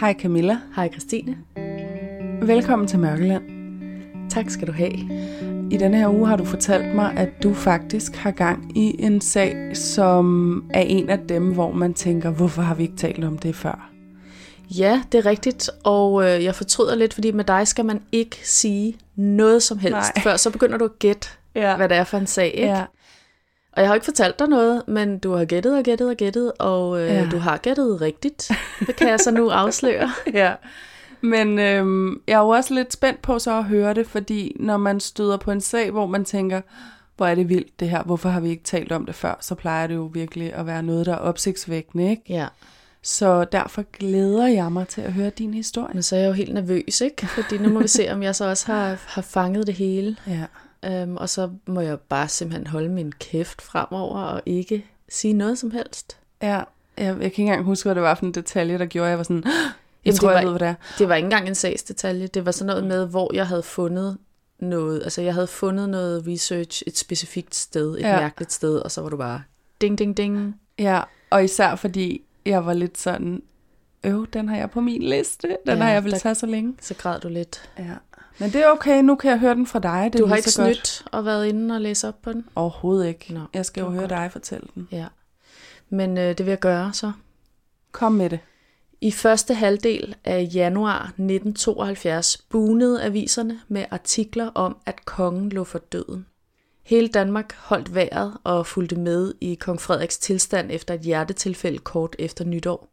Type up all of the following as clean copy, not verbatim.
Hej Camilla. Hej Christine. Velkommen til Mørkeland. Tak skal du have. I denne her uge har du fortalt mig, at du faktisk har gang i en sag, som er en af dem, hvor man tænker, hvorfor har vi ikke talt om det før? Ja, det er rigtigt, og jeg fortryder lidt, fordi med dig skal man ikke sige noget som helst, før så begynder du at gætte, hvad det er for en sag, ikke? Ja. Og jeg har ikke fortalt dig noget, men du har gættet, og du har gættet rigtigt. Det kan jeg så nu afsløre. Ja. Men jeg er jo også lidt spændt på så at høre det, fordi når man støder på en sag, hvor man tænker, hvor er det vildt det her, hvorfor har vi ikke talt om det før, så plejer det jo virkelig at være noget, der er opsigtsvækkende, ikke? Ja. Så derfor glæder jeg mig til at høre din historie. Men så er jeg jo helt nervøs, ikke? Fordi nu må vi se, om jeg så også har fanget det hele. Ja. Og så må jeg bare simpelthen holde min kæft fremover og ikke sige noget som helst. Ja, jeg kan ikke engang huske, hvad det var for en detalje, der gjorde, jeg var sådan, jeg ved, hvad det er. Det var ikke engang en sagsdetalje. Det var sådan noget med, hvor jeg havde fundet noget. Altså, jeg havde fundet noget research et specifikt sted, et mærkeligt sted, og så var du bare ding, ding, ding. Ja, og især fordi jeg var lidt sådan, den har jeg på min liste. Den har jeg vel tage så længe. Så græd du lidt. Ja. Men det er okay, nu kan jeg høre den fra dig. Det du har ikke snydt og været inde og læse op på den? Overhovedet ikke. Nå, jeg skal jo høre dig fortælle den. Ja. Men det vil jeg gøre så. Kom med det. I første halvdel af januar 1972 bunede aviserne med artikler om, at kongen lå for døden. Hele Danmark holdt vejret og fulgte med i kong Frederiks tilstand efter et hjertetilfælde kort efter nytår.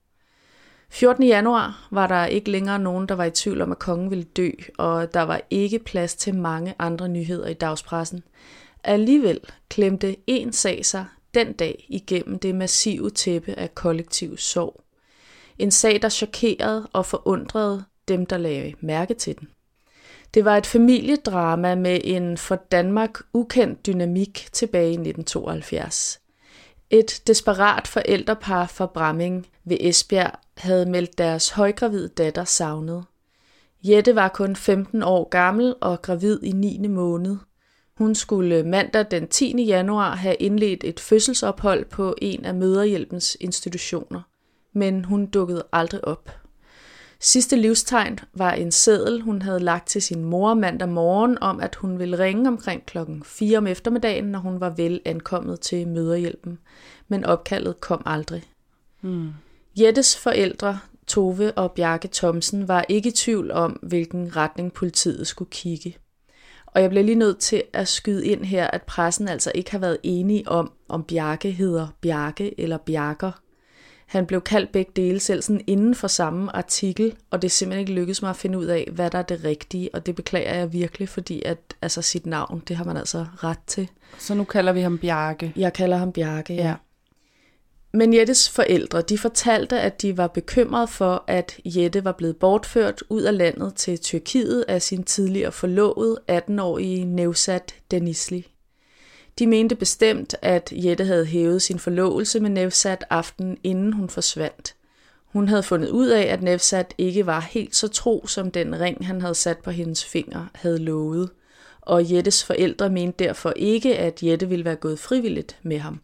14. januar var der ikke længere nogen, der var i tvivl om, at kongen ville dø, og der var ikke plads til mange andre nyheder i dagspressen. Alligevel klemte en sag sig den dag igennem det massive tæppe af kollektiv sorg. En sag, der chokerede og forundrede dem, der lagde mærke til den. Det var et familiedrama med en for Danmark ukendt dynamik tilbage i 1972. Et desperat forældrepar fra Bramming ved Esbjerg havde meldt deres højgravide datter savnet. Jette var kun 15 år gammel og gravid i 9. måned. Hun skulle mandag den 10. januar have indledt et fødselsophold på en af Mødrehjælpens institutioner, men hun dukkede aldrig op. Sidste livstegn var en seddel, hun havde lagt til sin mor mandag morgen om, at hun ville ringe omkring 4:00 om eftermiddagen, når hun var vel ankommet til Mødrehjælpen. Men opkaldet kom aldrig. Jettes forældre, Tove og Bjarke Thomsen, var ikke i tvivl om, hvilken retning politiet skulle kigge. Og jeg bliver lige nødt til at skyde ind her, at pressen altså ikke har været enige om Bjarke hedder Bjarke eller Bjarker. Han blev kaldt begge dele selv sådan inden for samme artikel, og det er simpelthen ikke lykkedes mig at finde ud af, hvad der er det rigtige, og det beklager jeg virkelig, fordi at altså sit navn, det har man altså ret til. Så nu kalder vi ham Bjarke. Jeg kalder ham Bjarke, ja. Men Jettes forældre, de fortalte, at de var bekymrede for, at Jette var blevet bortført ud af landet til Tyrkiet af sin tidligere forlovede 18-årige Nevzat Denizli. De mente bestemt, at Jette havde hævet sin forlovelse med Nevzat aftenen inden hun forsvandt. Hun havde fundet ud af, at Nevzat ikke var helt så tro, som den ring, han havde sat på hendes finger, havde lovet. Og Jettes forældre mente derfor ikke, at Jette ville være gået frivilligt med ham.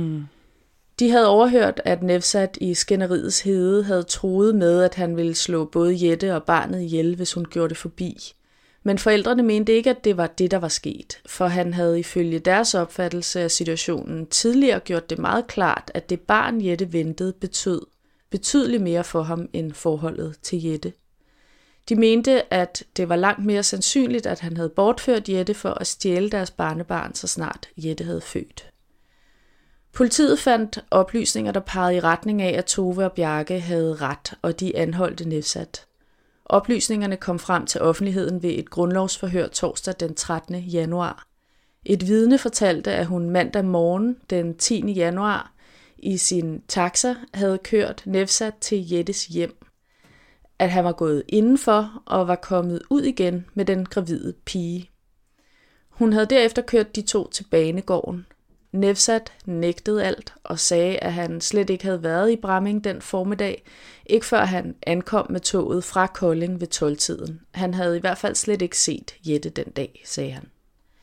De havde overhørt, at Nevzat i skænderiets hede havde truet med, at han ville slå både Jette og barnet ihjel, hvis hun gjorde det forbi. Men forældrene mente ikke, at det var det, der var sket, for han havde ifølge deres opfattelse af situationen tidligere gjort det meget klart, at det barn Jette ventede betød betydeligt mere for ham end forholdet til Jette. De mente, at det var langt mere sandsynligt, at han havde bortført Jette for at stjæle deres barnebarn, så snart Jette havde født. Politiet fandt oplysninger, der pegede i retning af, at Tove og Bjarke havde ret, og de anholdte Nevzat. Oplysningerne kom frem til offentligheden ved et grundlovsforhør torsdag den 13. januar. Et vidne fortalte, at hun mandag morgen den 10. januar i sin taxa havde kørt Nevzat til Jettes hjem. At han var gået indenfor og var kommet ud igen med den gravide pige. Hun havde derefter kørt de to til banegården. Nevzat nægtede alt og sagde, at han slet ikke havde været i Bramming den formiddag, ikke før han ankom med toget fra Kolding ved 12-tiden. Han havde i hvert fald slet ikke set Jette den dag, sagde han.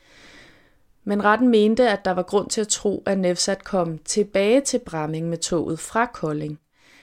Men retten mente, at der var grund til at tro, at Nevzat kom tilbage til Bramming med toget fra Kolding.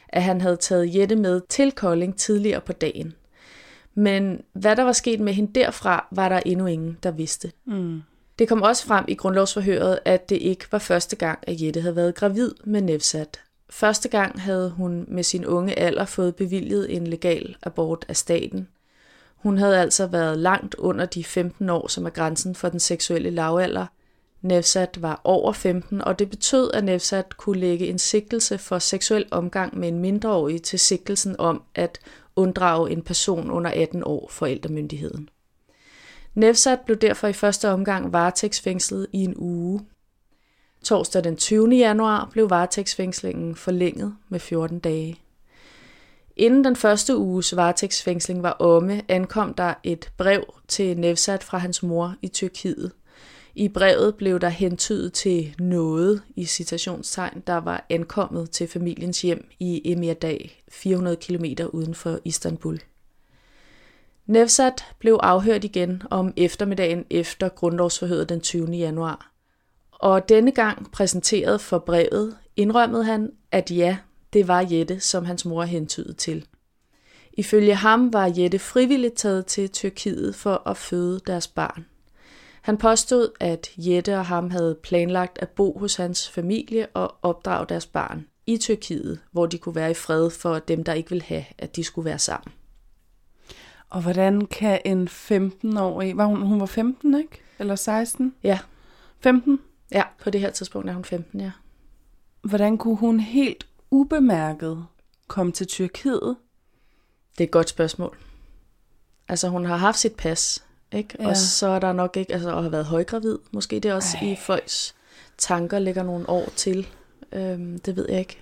at han havde taget Jette med til Kolding tidligere på dagen. Men hvad der var sket med hende derfra, var der endnu ingen, der vidste. Det kom også frem i grundlovsforhøret, at det ikke var første gang, at Jette havde været gravid med Nevzat. Første gang havde hun med sin unge alder fået bevilget en legal abort af staten. Hun havde altså været langt under de 15 år, som er grænsen for den seksuelle lavalder. Nevzat var over 15, og det betød, at Nevzat kunne lægge en sigtelse for seksuel omgang med en mindreårig til sigtelsen om at unddrage en person under 18 år forældremyndigheden. Nevzat blev derfor i første omgang varetægtsfængslet i en uge. Torsdag den 20. januar blev varetægtsfængslingen forlænget med 14 dage. Inden den første uges varetægtsfængsling var omme, ankom der et brev til Nevzat fra hans mor i Tyrkiet. I brevet blev der hentydet til noget, i citationstegn, der var ankommet til familiens hjem i Emirdağ, 400 km uden for Istanbul. Nevzat blev afhørt igen om eftermiddagen efter grundlovsforhøret den 20. januar. Og denne gang præsenteret for brevet, indrømmede han, at ja, det var Jette, som hans mor hentydede til. Ifølge ham var Jette frivilligt taget til Tyrkiet for at føde deres barn. Han påstod, at Jette og ham havde planlagt at bo hos hans familie og opdrage deres barn i Tyrkiet, hvor de kunne være i fred for dem, der ikke ville have, at de skulle være sammen. Og hvordan kan en 15-årig... Hun var 15, ikke? Eller 16? Ja. 15? Ja, på det her tidspunkt er hun 15, ja. Hvordan kunne hun helt ubemærket komme til Tyrkiet? Det er et godt spørgsmål. Altså, hun har haft sit pas, ikke? Ja. Og så er der nok ikke... Altså, at have været højgravid. Måske det også i folks tanker ligger nogle år til. Det ved jeg ikke.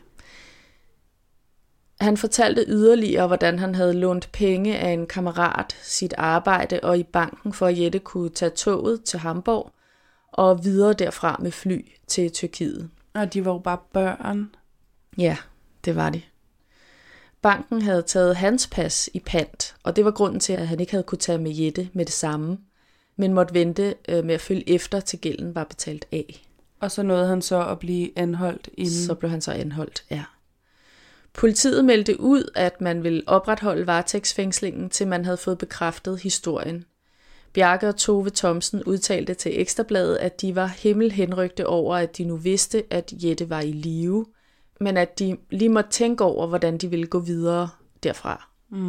Han fortalte yderligere, hvordan han havde lånt penge af en kammerat, sit arbejde og i banken, for at Jette kunne tage toget til Hamburg og videre derfra med fly til Tyrkiet. Og de var jo bare børn. Ja, det var de. Banken havde taget hans pas i pant, og det var grunden til, at han ikke havde kunne tage med Jette med det samme, men måtte vente med at følge efter, til gælden var betalt af. Og så nåede han så at blive anholdt inden? Så blev han så anholdt, ja. Politiet meldte ud, at man ville opretholde varetægtsfængslingen, til man havde fået bekræftet historien. Bjarke og Tove Thomsen udtalte til Ekstrabladet, at de var himmelhenrygte over, at de nu vidste, at Jette var i live, men at de lige måtte tænke over, hvordan de ville gå videre derfra.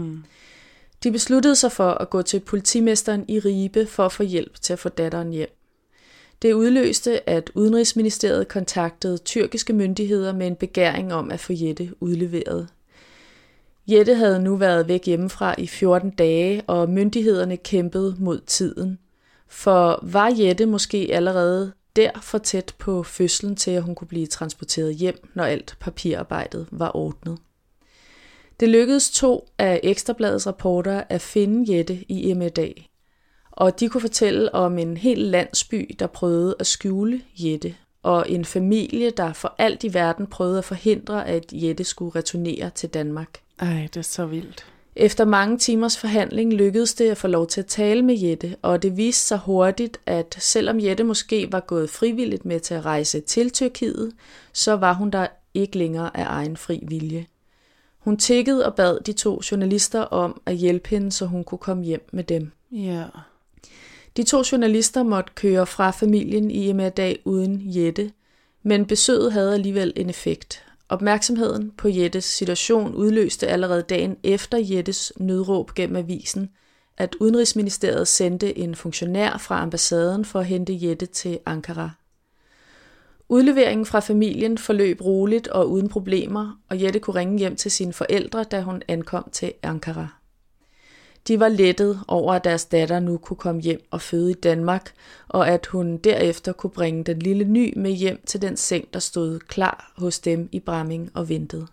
De besluttede sig for at gå til politimesteren i Ribe for at få hjælp til at få datteren hjem. Det udløste, at Udenrigsministeriet kontaktede tyrkiske myndigheder med en begæring om at få Jette udleveret. Jette havde nu været væk hjemmefra i 14 dage, og myndighederne kæmpede mod tiden. For var Jette måske allerede der for tæt på fødslen til, at hun kunne blive transporteret hjem, når alt papirarbejdet var ordnet? Det lykkedes 2 af Ekstrabladets reportere at finde Jette i Emirdağ. Og de kunne fortælle om en hel landsby, der prøvede at skjule Jette, og en familie, der for alt i verden prøvede at forhindre, at Jette skulle returnere til Danmark. Ej, det er så vildt. Efter mange timers forhandling lykkedes det at få lov til at tale med Jette, og det viste sig hurtigt, at selvom Jette måske var gået frivilligt med til at rejse til Tyrkiet, så var hun der ikke længere af egen fri vilje. Hun tiggede og bad de 2 journalister om at hjælpe hende, så hun kunne komme hjem med dem. Ja. De 2 journalister måtte køre fra familien i Emirdağ uden Jette, men besøget havde alligevel en effekt. Opmærksomheden på Jettes situation udløste allerede dagen efter Jettes nødråb gennem avisen, at Udenrigsministeriet sendte en funktionær fra ambassaden for at hente Jette til Ankara. Udleveringen fra familien forløb roligt og uden problemer, og Jette kunne ringe hjem til sine forældre, da hun ankom til Ankara. De var lettet over, at deres datter nu kunne komme hjem og føde i Danmark, og at hun derefter kunne bringe den lille ny med hjem til den seng, der stod klar hos dem i Bramming og ventede.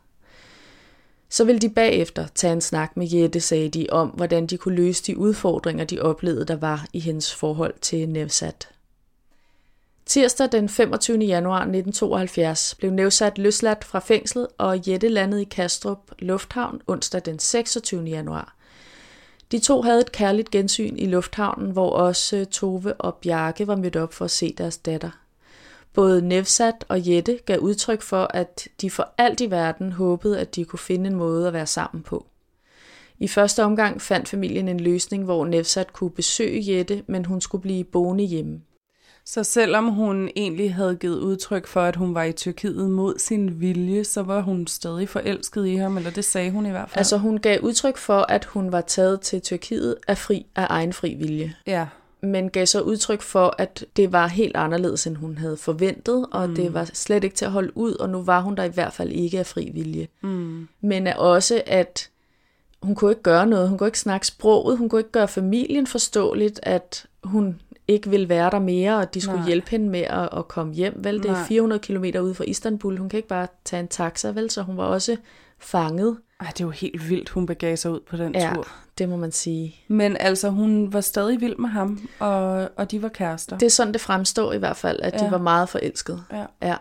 Så ville de bagefter tage en snak med Jette, sagde de, om hvordan de kunne løse de udfordringer, de oplevede, der var i hendes forhold til Nevzat. Tirsdag den 25. januar 1972 blev Nevzat løsladt fra fængslet, og Jette landede i Kastrup Lufthavn onsdag den 26. januar. De 2 havde et kærligt gensyn i lufthavnen, hvor også Tove og Bjarke var mødt op for at se deres datter. Både Nevzat og Jette gav udtryk for, at de for alt i verden håbede, at de kunne finde en måde at være sammen på. I første omgang fandt familien en løsning, hvor Nevzat kunne besøge Jette, men hun skulle blive boende hjemme. Så selvom hun egentlig havde givet udtryk for, at hun var i Tyrkiet mod sin vilje, så var hun stadig forelsket i ham, eller det sagde hun i hvert fald? Altså hun gav udtryk for, at hun var taget til Tyrkiet af egen fri vilje. Ja. Men gav så udtryk for, at det var helt anderledes, end hun havde forventet, og det var slet ikke til at holde ud, og nu var hun der i hvert fald ikke af fri vilje. Men også, at hun kunne ikke gøre noget, hun kunne ikke snakke sproget, hun kunne ikke gøre familien forståeligt, at hun ikke ville være der mere, og de skulle hjælpe hende med at komme hjem. Vel, det er 400 kilometer ude fra Istanbul, hun kan ikke bare tage en taxa, vel, så hun var også fanget. Ej, det er jo helt vildt, hun begav sig ud på den tur. Ja, det må man sige. Men altså, hun var stadig vild med ham, og de var kærester. Det er sådan, det fremstår i hvert fald, at de var meget forelskede. Ja.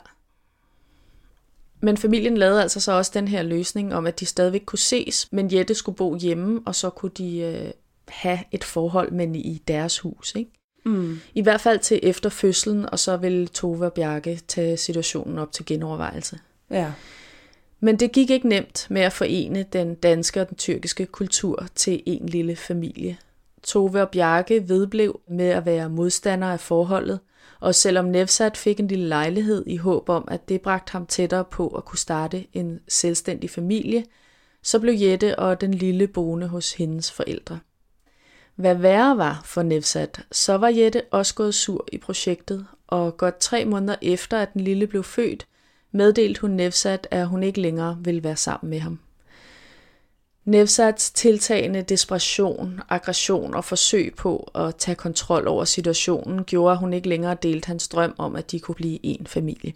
Men familien lavede altså så også den her løsning om, at de stadigvæk kunne ses, men Jette skulle bo hjemme, og så kunne de have et forhold, men i deres hus, ikke? I hvert fald til efter fødslen, og så ville Tove og Bjarke tage situationen op til genovervejelse. Ja. Men det gik ikke nemt med at forene den danske og den tyrkiske kultur til en lille familie. Tove og Bjarke vedblev med at være modstandere af forholdet, og selvom Nevzat fik en lille lejlighed i håb om, at det bragte ham tættere på at kunne starte en selvstændig familie, så blev Jette og den lille boende hos hendes forældre. Hvad værre var for Nevzat, så var Jette også gået sur i projektet, og godt 3 måneder efter, at den lille blev født, meddelte hun Nevzat, at hun ikke længere ville være sammen med ham. Nevzats tiltagende desperation, aggression og forsøg på at tage kontrol over situationen gjorde, at hun ikke længere delte hans drøm om, at de kunne blive en familie.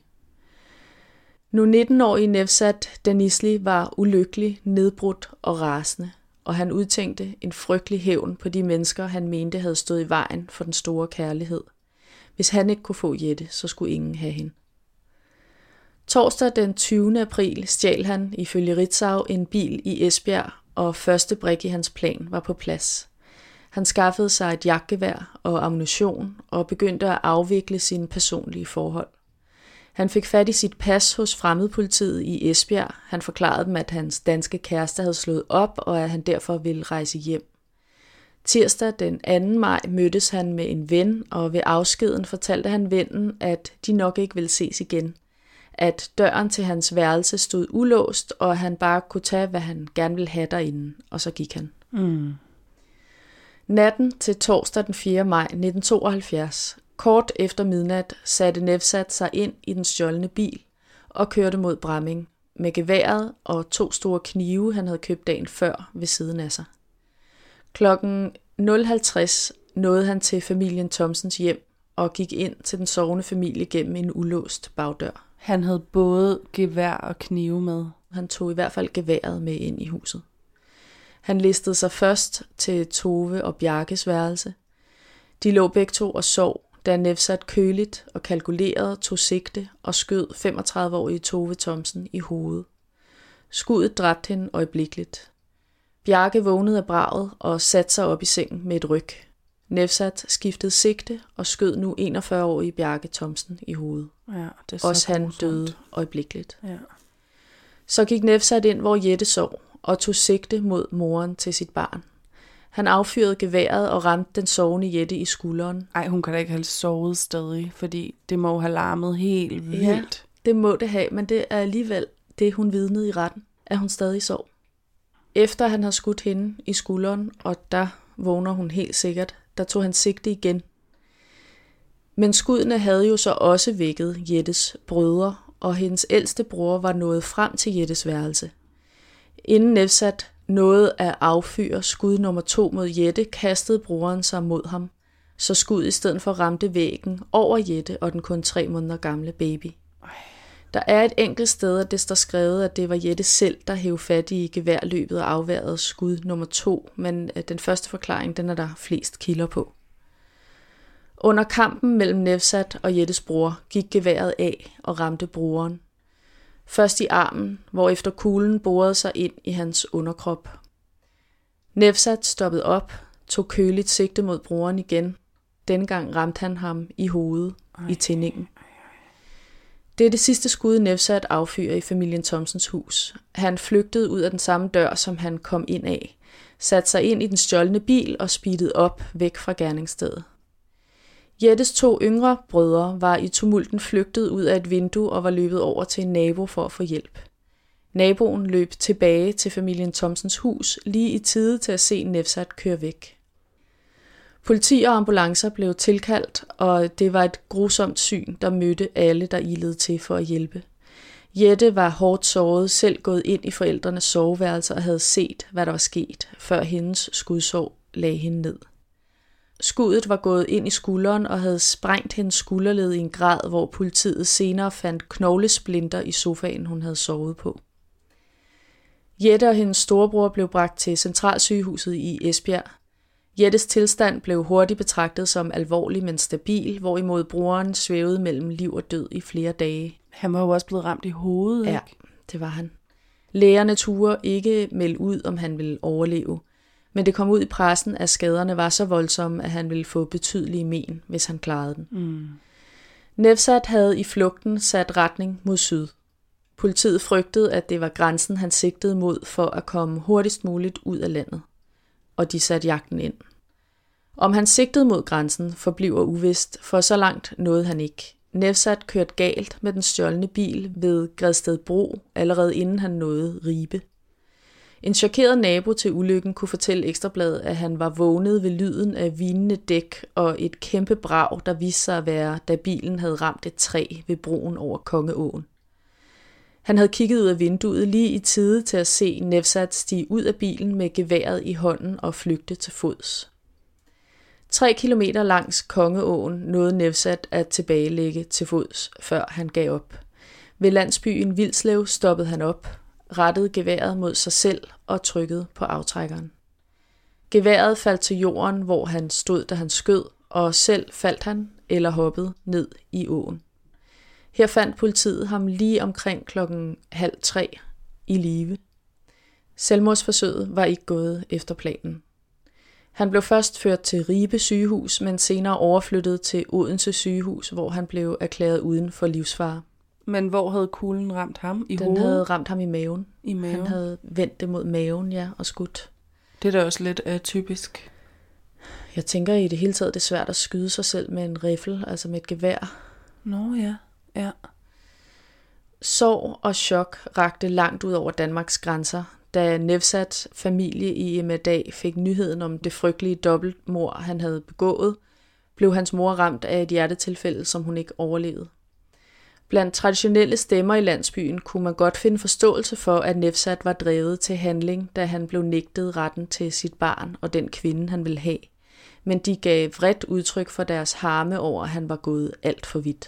Nu 19-årige Nevzat Denizli var ulykkelig, nedbrudt og rasende, og han udtænkte en frygtelig hævn på de mennesker, han mente havde stået i vejen for den store kærlighed. Hvis han ikke kunne få Jette, så skulle ingen have hende. Torsdag den 20. april stjal han ifølge Ritzau en bil i Esbjerg, og første brik i hans plan var på plads. Han skaffede sig et jagtgevær og ammunition og begyndte at afvikle sine personlige forhold. Han fik fat i sit pas hos fremmedpolitiet i Esbjerg. Han forklarede dem, at hans danske kæreste havde slået op, og at han derfor ville rejse hjem. Tirsdag den 2. maj mødtes han med en ven, og ved afskeden fortalte han vennen, at de nok ikke ville ses igen. At døren til hans værelse stod ulåst, og at han bare kunne tage, hvad han gerne ville have derinde, og så gik han. Natten til torsdag den 4. maj 1972, kort efter midnat, satte Nevzat sig ind i den stjålne bil og kørte mod Bramming med geværet og 2 store knive, han havde købt dagen før ved siden af sig. Klokken 0:50 nåede han til familien Thomsens hjem og gik ind til den sovende familie gennem en ulåst bagdør. Han havde både gevær og knive med. Han tog i hvert fald geværet med ind i huset. Han listede sig først til Tove og Bjarkes værelse. De lå begge to og sov, da Nevzat køligt og kalkuleret tog sigte og skød 35-årige Tove Thomsen i hovedet. Skuddet dræbte hende øjeblikkeligt. Bjarke vågnede af braget og satte sig op i sengen med et ryg. Nevzat skiftede sigte og skød nu 41-årige Bjarke Thomsen i hovedet. Ja, det er også han døde øjeblikkeligt. Ja. Så gik Nevzat ind, hvor Jette sov, og tog sigte mod moren til sit barn. Han affyrede geværet og ramte den sovende Jette i skulderen. Ej, hun kan da ikke have sovet stadig, fordi det må have larmet helt vildt. Ja, det må det have, men det er alligevel det, hun vidnede i retten, at hun stadig sov. Efter han har skudt hende i skulderen, og der vågner hun helt sikkert, der tog han sigte igen. Men skuddene havde jo så også vækket Jettes brødre, og hendes ældste bror var nået frem til Jettes værelse. Inden Nevzat nåede at affyre skud nummer 2 mod Jette, kastede broren sig mod ham, så skuddet i stedet for ramte væggen over Jette og den kun 3 måneder gamle baby. Der er et enkelt sted, at det står skrevet, at det var Jette selv, der hævde fat i geværløbet og afværede skud nummer 2, men den første forklaring, den er der flest kilder på. Under kampen mellem Nevzat og Jettes bror gik geværet af og ramte broren. Først i armen, hvorefter kuglen borede sig ind i hans underkrop. Nevzat stoppede op, tog køligt sigte mod broren igen. Denne gang ramte han ham i hovedet, i tindingen. Det er det sidste skud, Nevzat affyrer i familien Thomsens hus. Han flygtede ud af den samme dør, som han kom ind af, satte sig ind i den stjålne bil og speedede op væk fra gerningsstedet. Jettes 2 yngre brødre var i tumulten flygtet ud af et vindue og var løbet over til en nabo for at få hjælp. Naboen løb tilbage til familien Thomsens hus lige i tide til at se Nevzat køre væk. Politi og ambulancer blev tilkaldt, og det var et grusomt syn, der mødte alle, der ilede til for at hjælpe. Jette var hårdt såret, selv gået ind i forældrenes soveværelse og havde set, hvad der var sket, før hendes skudsår lagde hende ned. Skuddet var gået ind i skulderen og havde sprængt hendes skulderled i en grad, hvor politiet senere fandt knoglesplinter i sofaen, hun havde sovet på. Jette og hendes storebror blev bragt til Centralsygehuset i Esbjerg. Jettes tilstand blev hurtigt betragtet som alvorlig, men stabil, hvorimod broren svævede mellem liv og død i flere dage. Han var jo også blevet ramt i hovedet, ikke? Ja, det var han. Lægerne turde ikke melde ud, om han ville overleve, men det kom ud i pressen, at skaderne var så voldsomme, at han ville få betydelige men, hvis han klarede den. Nevzat havde i flugten sat retning mod syd. Politiet frygtede, at det var grænsen, han sigtede mod for at komme hurtigst muligt ud af landet, og de satte jagten ind. Om han sigtede mod grænsen forbliver uvist, for så langt nåede han ikke. Nevzat kørte galt med den stjålne bil ved Gredstedbro, allerede inden han nåede Ribe. En chokeret nabo til ulykken kunne fortælle Ekstra Bladet, at han var vågnet ved lyden af vinende dæk og et kæmpe brag, der viste sig at være, da bilen havde ramt et træ ved broen over Kongeåen. Han havde kigget ud af vinduet lige i tide til at se Nevzat stige ud af bilen med geværet i hånden og flygte til fods. 3 kilometer langs Kongeåen nåede Nevzat at tilbagelægge til fods, før han gav op. Ved landsbyen Vilslev stoppede han op, rettede geværet mod sig selv og trykkede på aftrækkeren. Geværet faldt til jorden, hvor han stod, da han skød, og selv faldt han eller hoppede ned i åen. Her fandt politiet ham lige omkring 2:30 i live. Selvmordsforsøget var ikke gået efter planen. Han blev først ført til Ribe sygehus, men senere overflyttet til Odense sygehus, hvor han blev erklæret uden for livsfare. Men hvor havde kuglen ramt ham? I hovedet? Den havde ramt ham i maven. I maven? Han havde vendt det mod maven, ja, og skudt. Det er da også lidt atypisk. Jeg tænker i det hele taget, det er svært at skyde sig selv med en riffel, altså med et gevær. Nå ja, ja. Sorg og chok rakte langt ud over Danmarks grænser, da Nevzats familie i Emadag fik nyheden om det frygtelige dobbeltmord, han havde begået, blev hans mor ramt af et hjertetilfælde, som hun ikke overlevede. Blandt traditionelle stemmer i landsbyen kunne man godt finde forståelse for, at Nevzat var drevet til handling, da han blev nægtet retten til sit barn og den kvinde, han ville have. Men de gav vredt udtryk for deres harme over, at han var gået alt for vidt.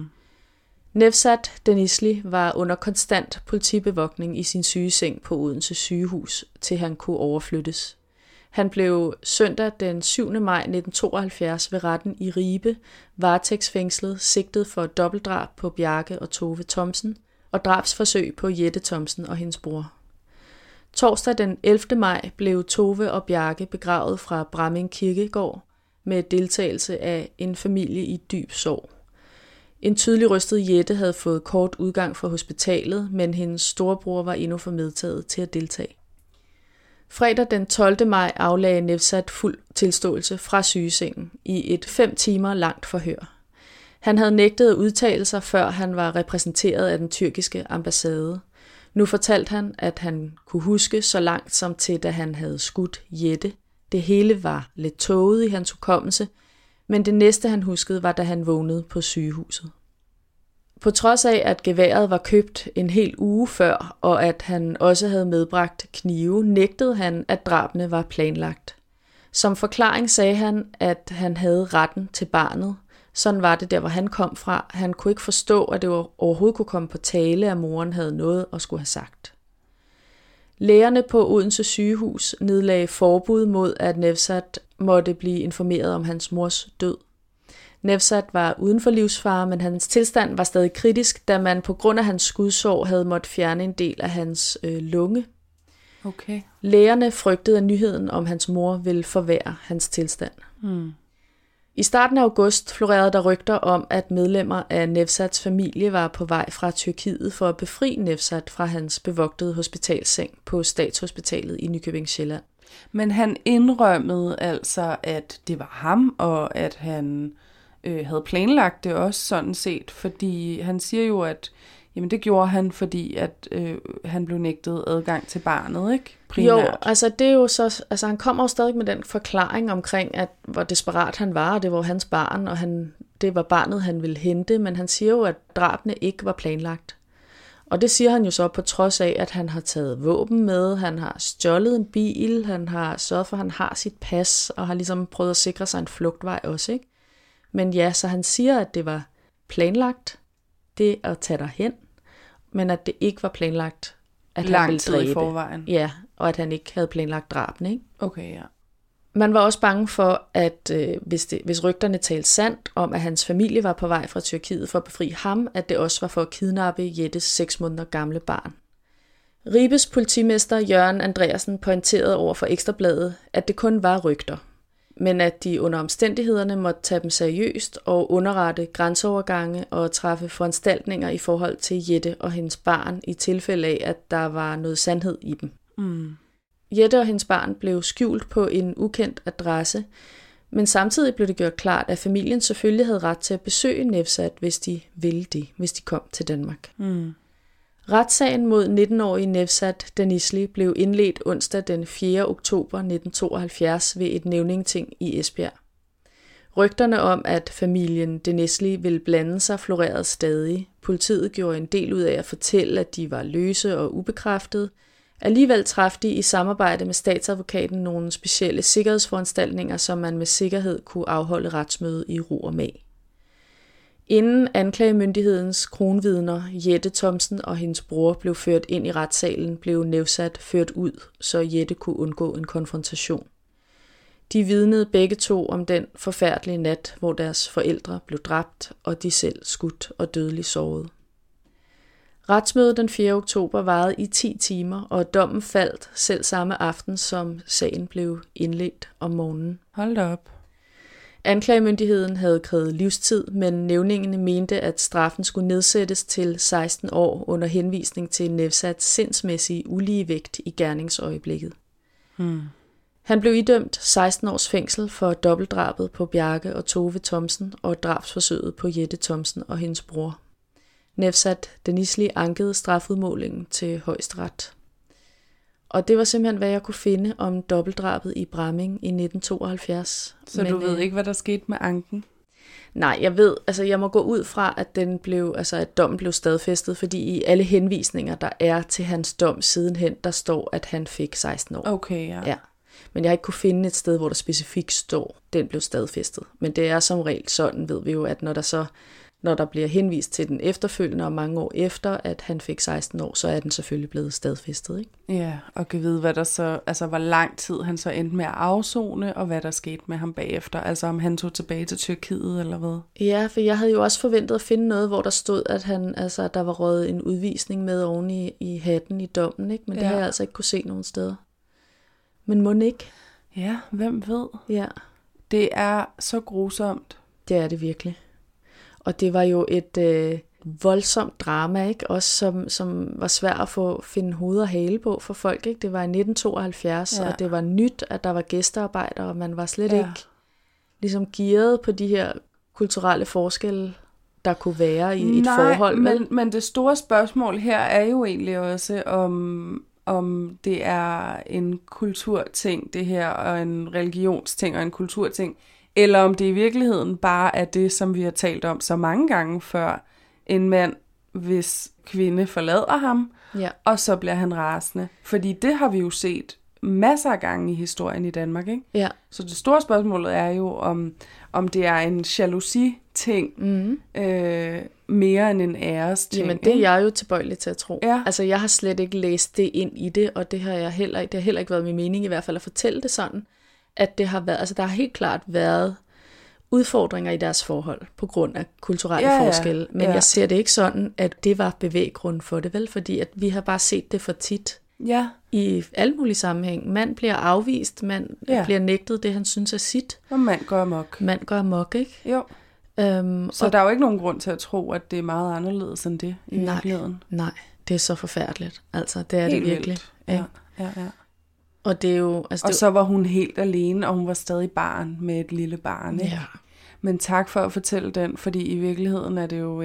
Nevzat Denizli var under konstant politibevogtning i sin sygeseng på Odense sygehus, til han kunne overflyttes. Han blev søndag den 7. maj 1972 ved retten i Ribe varetægtsfængslet, sigtet for dobbeltdrab på Bjarke og Tove Thomsen og drabsforsøg på Jette Thomsen og hendes bror. Torsdag den 11. maj blev Tove og Bjarke begravet fra Bramming Kirkegård med deltagelse af en familie i dyb sorg. En tydelig rystet Jette havde fået kort udgang fra hospitalet, men hendes storebror var endnu for medtaget til at deltage. Fredag den 12. maj aflagde Nevzat fuld tilståelse fra sygesengen i et 5 timer langt forhør. Han havde nægtet at udtale sig, før han var repræsenteret af den tyrkiske ambassade. Nu fortalte han, at han kunne huske så langt som til, da han havde skudt Jette. Det hele var lidt tåget i hans hukommelse, men det næste han huskede var, da han vågnede på sygehuset. På trods af, at geværet var købt en hel uge før, og at han også havde medbragt knive, nægtede han, at drabene var planlagt. Som forklaring sagde han, at han havde retten til barnet. Sådan var det der, hvor han kom fra. Han kunne ikke forstå, at det overhovedet kunne komme på tale, at moren havde noget at skulle have sagt. Lægerne på Odense sygehus nedlagde forbud mod, at Nevzat måtte blive informeret om hans mors død. Nevzat var uden for livsfare, men hans tilstand var stadig kritisk, da man på grund af hans skudsår havde måttet fjerne en del af hans lunge. I starten af august florerede der rygter om, at medlemmer af Nevzats familie var på vej fra Tyrkiet for at befri Nevzat fra hans bevogtede hospitalseng på Statshospitalet i Nykøbing Sjælland. Men han indrømmede altså, at det var ham, og at han havde planlagt det også sådan set, fordi han siger jo, at jamen det gjorde han, fordi at han blev nægtet adgang til barnet, ikke? Primært. Jo, altså det er jo så, altså han kommer jo stadig med den forklaring omkring, at hvor desperat han var, og det var hans barn, og det var barnet, han ville hente, men han siger jo, at drabene ikke var planlagt. Og det siger han jo så på trods af, at han har taget våben med, han har stjålet en bil, han har sørget for, at han har sit pas, og har ligesom prøvet at sikre sig en flugtvej også, ikke? Men ja, så han siger, at det var planlagt, det at tage derhen, men at det ikke var planlagt, at han ville dræbe. I forvejen. Ja, og at han ikke havde planlagt drabene, ikke? Okay, ja. Man var også bange for, at hvis rygterne talte sandt om, at hans familie var på vej fra Tyrkiet for at befri ham, at det også var for at kidnappe Jettes 6 måneder gamle barn. Ribes politimester Jørgen Andreasen pointerede over for Ekstra Bladet, at det kun var rygter, men at de under omstændighederne måtte tage dem seriøst og underrette grænseovergange og træffe foranstaltninger i forhold til Jette og hendes barn i tilfælde af, at der var noget sandhed i dem. Mm. Jette og hendes barn blev skjult på en ukendt adresse, men samtidig blev det gjort klart, at familien selvfølgelig havde ret til at besøge Nevzat, hvis de ville det, hvis de kom til Danmark. Mm. Retssagen mod 19-årige Nevzat Denizli blev indledt onsdag den 4. oktober 1972 ved et nævningeting i Esbjerg. Rygterne om, at familien Denizli ville blande sig, florerede stadig. Politiet gjorde en del ud af at fortælle, at de var løse og ubekræftede. Alligevel traf de i samarbejde med statsadvokaten nogle specielle sikkerhedsforanstaltninger, som man med sikkerhed kunne afholde retsmøde i ro og mag. Inden anklagemyndighedens kronvidner Jette Thomsen og hendes bror blev ført ind i retssalen, blev Nevzat ført ud, så Jette kunne undgå en konfrontation. De vidnede begge to om den forfærdelige nat, hvor deres forældre blev dræbt, og de selv skudt og dødeligt såret. Retsmødet den 4. oktober varede i 10 timer, og dommen faldt selv samme aften, som sagen blev indledt om morgenen. Hold da op. Anklagemyndigheden havde krævet livstid, men nævningene mente, at straffen skulle nedsættes til 16 år under henvisning til Nevzats sindsmæssige uligevægt i gerningsøjeblikket. Han blev idømt 16 års fængsel for dobbeltdrabet på Bjarke og Tove Thomsen og drabsforsøget på Jette Thomsen og hendes bror. Nevzat Denizli ankede strafudmålingen til Højesteret. Og det var simpelthen, hvad jeg kunne finde om dobbeltdrabet i Bramming i 1972. Så men, du ved ikke, hvad der skete med anken? Nej, jeg ved, altså jeg må gå ud fra, at dommen blev stadfæstet, fordi i alle henvisninger, der er til hans dom sidenhen, der står, at han fik 16 år. Okay, ja. Men jeg har ikke kunne finde et sted, hvor der specifikt står, den blev stadfæstet. Men det er som regel sådan, ved vi jo, at når der bliver henvist til den efterfølgende og mange år efter, at han fik 16 år, så er den selvfølgelig blevet stadfæstet, ikke? Ja, og kan vide, hvad der så, altså hvor lang tid han så endte med at afsone, og hvad der skete med ham bagefter. Altså om han tog tilbage til Tyrkiet, eller hvad? Ja, for jeg havde jo også forventet at finde noget, hvor der stod, at der var røget en udvisning med oven i hatten i dommen, ikke? Men det har jeg altså ikke kunne se nogen steder. Men mon ikke? Ja, hvem ved? Ja. Det er så grusomt. Det er det virkelig. Og det var jo et voldsomt drama, ikke? Også som var svært at finde hoved og hale på for folk, ikke? Det var i 1972, og det var nyt, at der var gæstearbejdere, og man var slet ikke ligesom gearet på de her kulturelle forskelle, der kunne være i et forhold. Men det store spørgsmål her er jo egentlig også, om det er en kulturting, det her, og en religionsting og en kulturting, eller om det i virkeligheden bare er det, som vi har talt om så mange gange før, en mand, hvis kvinde forlader ham, og så bliver han rasende. Fordi det har vi jo set masser af gange i historien i Danmark, ikke? Ja. Så det store spørgsmål er jo, om det er en jalousi-ting, mere end en æres-ting. Jamen, det er jeg jo tilbøjelig til at tro. Ja. Altså, jeg har slet ikke læst det ind i det, og det har heller ikke været min mening, i hvert fald at fortælle det sådan, at det har været, altså der har helt klart været udfordringer i deres forhold på grund af kulturelle forskelle, men jeg ser det ikke sådan, at det var bevæggrund for det, vel? Fordi at vi har bare set det for tit. Ja. I alle mulige sammenhæng. Mand bliver afvist, mand bliver nægtet det, han synes er sit. Og mand går amok. Mand går amok, ikke? Jo. Så der er jo ikke nogen grund til at tro, at det er meget anderledes end det i virkeligheden. Nej, det er så forfærdeligt. Altså, det er helt det virkelig. Ja. Og det er jo... Altså, og så var hun helt alene, og hun var stadig barn med et lille barn, ikke? Ja. Men tak for at fortælle den, fordi i virkeligheden er det jo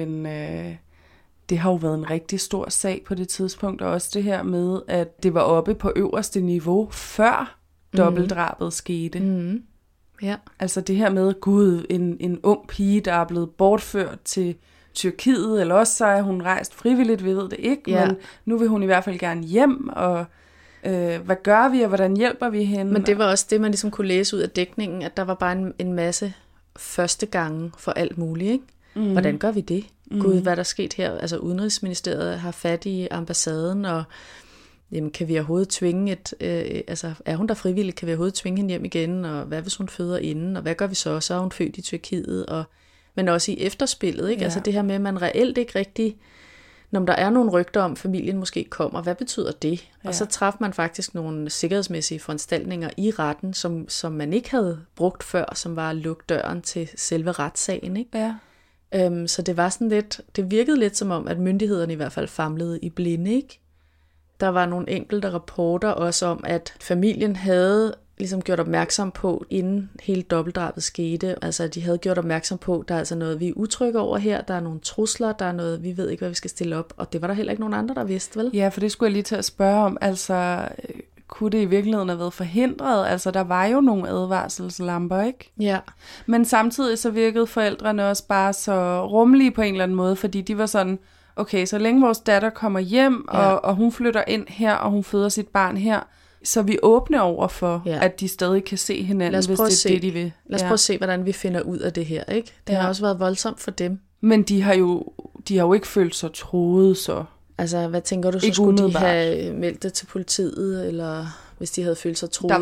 det har jo været en rigtig stor sag på det tidspunkt, og også det her med, at det var oppe på øverste niveau, før dobbeltdrabet skete. Mm. Ja. Altså det her med, gud, en ung pige, der er blevet bortført til Tyrkiet, eller også så er hun rejst frivilligt, vi ved det ikke, men nu vil hun i hvert fald gerne hjem, og hvad gør vi, og hvordan hjælper vi hende? Men det var også det, man ligesom kunne læse ud af dækningen, at der var bare en masse første gange for alt muligt, ikke? Mm. Hvordan gør vi det? Gud, hvad der er sket her? Altså Udenrigsministeriet har fat i ambassaden, og jamen, kan vi overhovedet tvinge altså er hun der frivillig, kan vi overhovedet tvinge hende hjem igen, og hvad hvis hun føder inden, og hvad gør vi så? Så er hun født i Tyrkiet, men også i efterspillet, ikke? Ja. Altså det her med, at man reelt ikke rigtig, når der er nogle rygter om, familien måske kommer, hvad betyder det? Ja. Og så træffede man faktisk nogle sikkerhedsmæssige foranstaltninger i retten, som man ikke havde brugt før, som var at lukke døren til selve retssagen, ikke? Ja. Så det var sådan lidt, det virkede lidt som om, at myndighederne i hvert fald famlede i blinde, ikke? Der var nogle enkelte rapporter også om, at familien havde ligesom gjort opmærksom på, inden hele dobbeltdrabet skete, altså de havde gjort opmærksom på, der er altså noget, vi er utrygge over her, der er nogle trusler, der er noget, vi ved ikke, hvad vi skal stille op, og det var der heller ikke nogen andre, der vidste, vel? Ja, for det skulle jeg lige til at spørge om, altså kunne det i virkeligheden have været forhindret? Altså der var jo nogle advarselslamper, ikke? Ja. Men samtidig så virkede forældrene også bare så rummelige på en eller anden måde, fordi de var sådan, okay, så længe vores datter kommer hjem, og hun flytter ind her, og hun føder sit barn her, så vi åbne over for, at de stadig kan se hinanden, hvis det er det, de vil. Lad os prøve at se, hvordan vi finder ud af det her, ikke? Det har også været voldsomt for dem. Men de har jo ikke følt sig troet, så... Altså, hvad tænker du, så skulle de have meldt det til politiet, eller hvis de havde følt sig troet?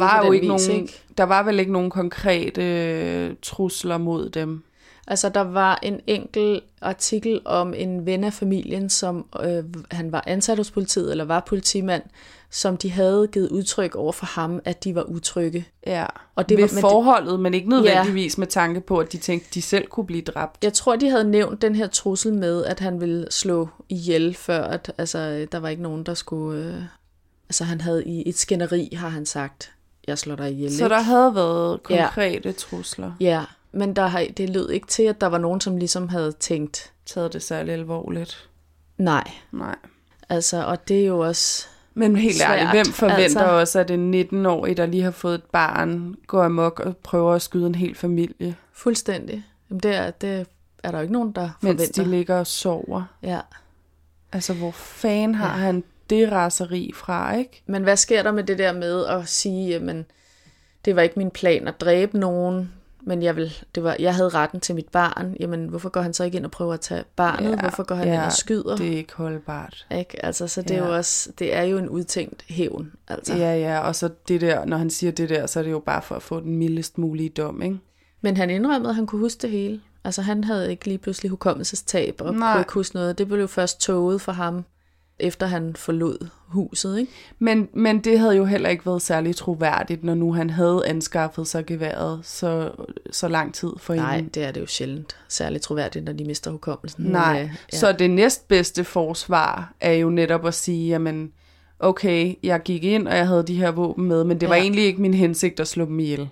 Der var vel ikke nogen konkrete trusler mod dem? Altså, der var en enkelt artikel om en ven af familien, som han var ansat hos politiet, eller var politimand, som de havde givet udtryk over for ham, at de var utrygge. Ja, og det var forholdet, men ikke nødvendigvis med tanke på, at de tænkte, at de selv kunne blive dræbt. Jeg tror, de havde nævnt den her trussel med, at han ville slå ihjel, før at, altså, der var ikke nogen, der skulle... altså, han havde i et skænderi, har han sagt, jeg slår dig ihjel. Så der havde været konkrete trusler? Ja, men det lød ikke til, at der var nogen, som ligesom havde taget det særlig alvorligt. Nej. Nej. Altså, og det er jo også... Men helt ærligt, hvem forventer også, at en 19-årig, der lige har fået et barn, går amok og prøver at skyde en hel familie? Fuldstændig. Jamen det er der jo ikke nogen, der forventer. Mens de ligger og sover. Ja. Altså, hvor fanden har han det raseri fra, ikke? Men hvad sker der med det der med at sige, jamen, det var ikke min plan at dræbe nogen, men jeg havde retten til mit barn. Jamen, hvorfor går han så ikke ind og prøver at tage barnet? Ja, hvorfor går han ind og skyder? Det er ikke holdbart. Ikke? Altså, så det er jo også, det er jo en udtænkt hævn. Altså. Ja, og så det der, når han siger det der, så er det jo bare for at få den mildest mulige dom, ikke? Men han indrømmede, at han kunne huske det hele. Altså, han havde ikke lige pludselig hukommelsestab og kunne ikke huske noget. Det blev jo først tåget for ham, efter han forlod huset, ikke? Men det havde jo heller ikke været særlig troværdigt, når nu han havde anskaffet sig geværet så lang tid for hende. Nej, det er det jo sjældent særlig troværdigt, når de mister hukommelsen. Nej, så det næstbedste forsvar er jo netop at sige, jamen, okay, jeg gik ind, og jeg havde de her våben med, men det var egentlig ikke min hensigt at slå dem ihjel.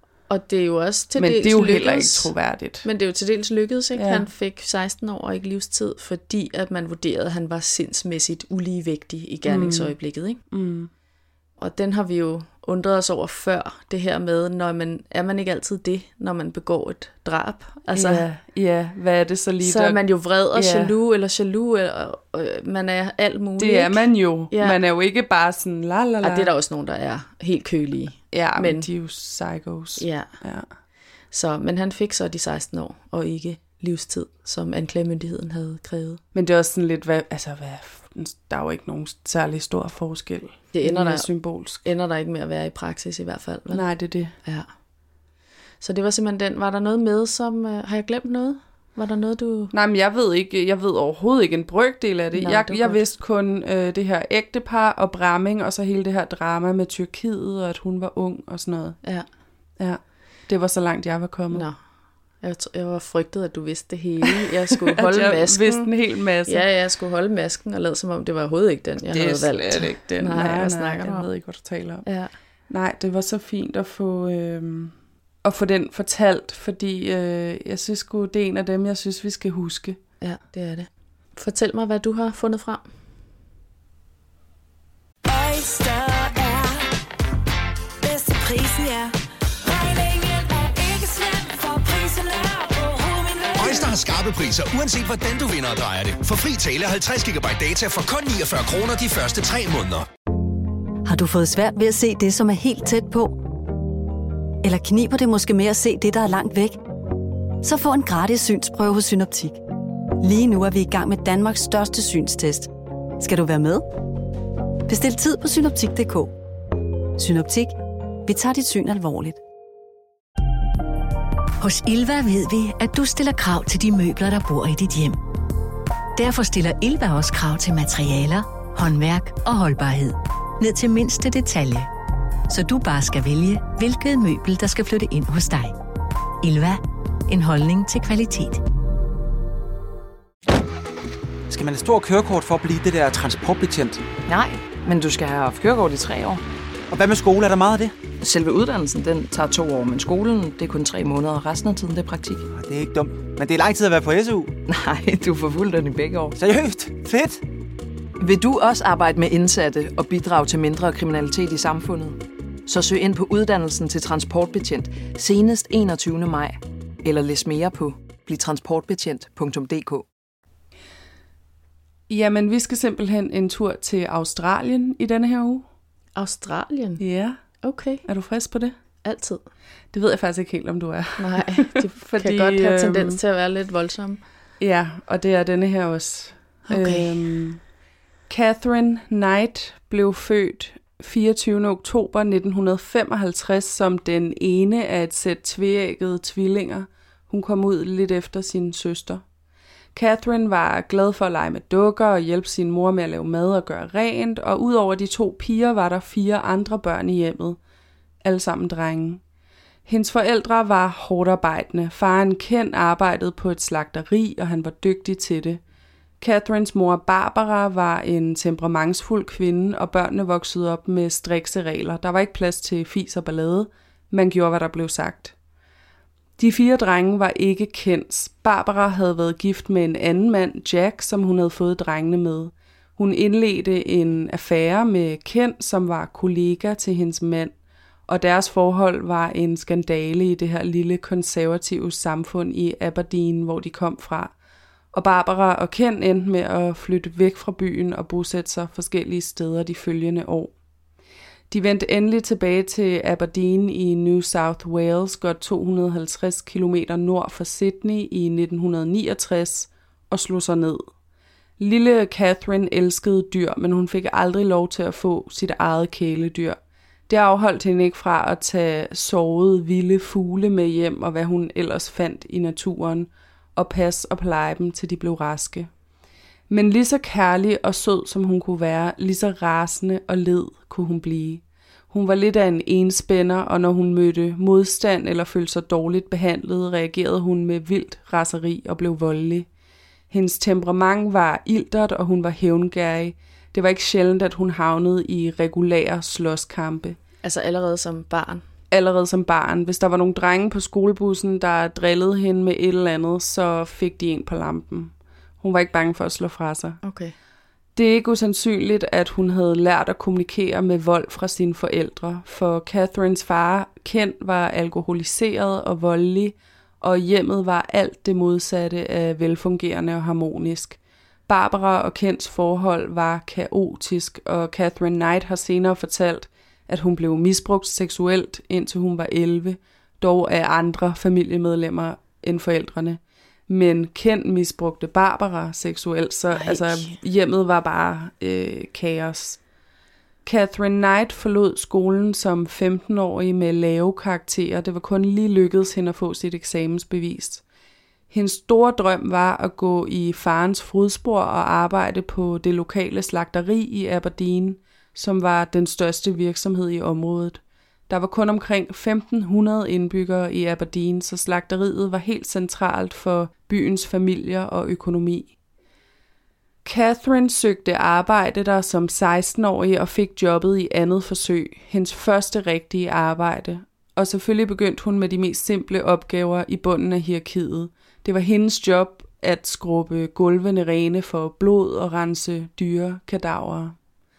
Og det er jo også til men dels det er jo lykkedes, heller ikke troværdigt. Men det er jo til dels lykkedes, ikke? Ja. Han fik 16 år og ikke livstid, fordi at man vurderede, at han var sindsmæssigt uligevægtig i gerningsøjeblikket, ikke? Mm. Og den har vi jo undret os over før, det her med, er man ikke altid det, når man begår et drab? Altså, ja, hvad er det så lige så er man jo vred og jaloux, eller man er alt muligt. Det er man jo. Ja. Man er jo ikke bare sådan la. Og det er der også nogen, der er helt kølige. Ja, men de er jo psychos. Ja. Så, men han fik så de 16 år, og ikke livstid, som anklagemyndigheden havde krævet. Men det er også sådan lidt, der er jo ikke nogen særlig stor forskel. Det ender der symbolsk. Ender der ikke med at være i praksis i hvert fald. Nej, det er det. Ja. Så det var simpelthen den. Var der noget med, som... har jeg glemt noget? Var der noget, du... Nej, men jeg ved overhovedet ikke en brøkdel af det. Nej, Jeg vidste kun det her ægtepar og Bramming, og så hele det her drama med Tyrkiet, og at hun var ung og sådan noget. Ja. Det var så langt, jeg var kommet. Nå. Jeg var frygtet, at du vidste det hele. Jeg skulle holde masken. Jeg vidste en hel masse. Ja, jeg skulle holde masken og lade som om, det var overhovedet ikke den, jeg havde valgt. Det er slet ikke den. Nej, jeg ved ikke, hvad du taler om. Ja. Nej, det var så fint at få den fortalt, fordi jeg synes sgu, det er en af dem, jeg synes, vi skal huske. Ja, det er det. Fortæl mig, hvad du har fundet frem. Oyster er bedste prisen, ja. Regningen er ikke slem, for prisen er på hovedet. Oyster har skarpe priser, uanset hvordan du vinder og drejer det. For fri tale 50 GB data for kun 49 kroner de første 3 måneder. Har du fået svært ved at se det, som er helt tæt på? Eller kniber det måske med at se det, der er langt væk? Så få en gratis synsprøve hos Synoptik. Lige nu er vi i gang med Danmarks største synstest. Skal du være med? Bestil tid på synoptik.dk. Synoptik. Vi tager dit syn alvorligt. Hos Ilva ved vi, at du stiller krav til de møbler, der bor i dit hjem. Derfor stiller Ilva også krav til materialer, håndværk og holdbarhed. Ned til mindste detalje. Så du bare skal vælge, hvilket møbel, der skal flytte ind hos dig. Ilva. En holdning til kvalitet. Skal man have stor kørekort for at blive det der transportbetjent? Nej, men du skal have haft kørekort i 3 år. Og hvad med skole? Er der meget af det? Selve uddannelsen, den tager 2 år, men skolen, det er kun 3 måneder, og resten af tiden, det er praktik. Det er ikke dumt. Men det er lang tid at være på SU. Nej, du får fuld løn i begge år. Seriøst? Fedt! Vil du også arbejde med indsatte og bidrage til mindre kriminalitet i samfundet? Så søg ind på uddannelsen til transportbetjent senest 21. maj. Eller læs mere på blivtransportbetjent.dk. Jamen, vi skal simpelthen en tur til Australien i denne her uge. Australien? Ja. Okay. Er du frisk på det? Altid. Det ved jeg faktisk ikke helt, om du er. Nej, det kan godt have tendens til at være lidt voldsom. Ja, og det er denne her også. Okay. Catherine Knight blev født 24. oktober 1955 som den ene af et sæt tveæggede tvillinger. Hun kom ud lidt efter sin søster. Catherine var glad for at lege med dukker og hjælpe sin mor med at lave mad og gøre rent, og udover de 2 piger var der 4 andre børn i hjemmet. Alle sammen drenge. Hendes forældre var hårdarbejdende. Faren Ken arbejdede på et slagteri, og han var dygtig til det. Catherines mor Barbara var en temperamentsfuld kvinde, og børnene voksede op med strikse regler. Der var ikke plads til fis og ballade. Man gjorde, hvad der blev sagt. De 4 drenge var ikke Kens. Barbara havde været gift med en anden mand, Jack, som hun havde fået drengene med. Hun indledte en affære med Ken, som var kollega til hendes mand, og deres forhold var en skandale i det her lille konservative samfund i Aberdeen, hvor de kom fra. Og Barbara og Ken endte med at flytte væk fra byen og bosætte sig forskellige steder de følgende år. De vendte endelig tilbage til Aberdeen i New South Wales, godt 250 km nord for Sydney i 1969, og slog sig ned. Lille Catherine elskede dyr, men hun fik aldrig lov til at få sit eget kæledyr. Det afholdt hende ikke fra at tage sårede vilde fugle med hjem, og hvad hun ellers fandt i naturen, og passe og pleje dem, til de blev raske. Men lige så kærlig og sød, som hun kunne være, lige så rasende og led kunne hun blive. Hun var lidt af en enspænder, og når hun mødte modstand eller følte sig dårligt behandlet, reagerede hun med vildt raseri og blev voldelig. Hendes temperament var iltert, og hun var hævngærig. Det var ikke sjældent, at hun havnede i regulære slåskampe. Altså allerede som barn? Allerede som barn. Hvis der var nogle drenge på skolebussen, der drillede hende med et eller andet, så fik de en på lampen. Hun var ikke bange for at slå fra sig. Okay. Det er ikke usandsynligt, at hun havde lært at kommunikere med vold fra sine forældre, for Catherines far, Ken, var alkoholiseret og voldelig, og hjemmet var alt det modsatte af velfungerende og harmonisk. Barbara og Kens forhold var kaotisk, og Catherine Knight har senere fortalt, at hun blev misbrugt seksuelt, indtil hun var 11, dog af andre familiemedlemmer end forældrene. Men Ken misbrugte Barbara seksuelt, så hjemmet var bare kaos. Catherine Knight forlod skolen som 15-årig med lave karakterer. Det var kun lige lykkedes hende at få sit eksamensbevis. Hendes store drøm var at gå i farens fodspor og arbejde på det lokale slagteri i Aberdeen, som var den største virksomhed i området. Der var kun omkring 1.500 indbyggere i Aberdeen, så slagteriet var helt centralt for byens familier og økonomi. Catherine søgte arbejde der som 16-årig og fik jobbet i andet forsøg, hendes første rigtige arbejde. Og selvfølgelig begyndte hun med de mest simple opgaver i bunden af hierarkiet. Det var hendes job at skrubbe gulvene rene for blod og rense dyre kadaver.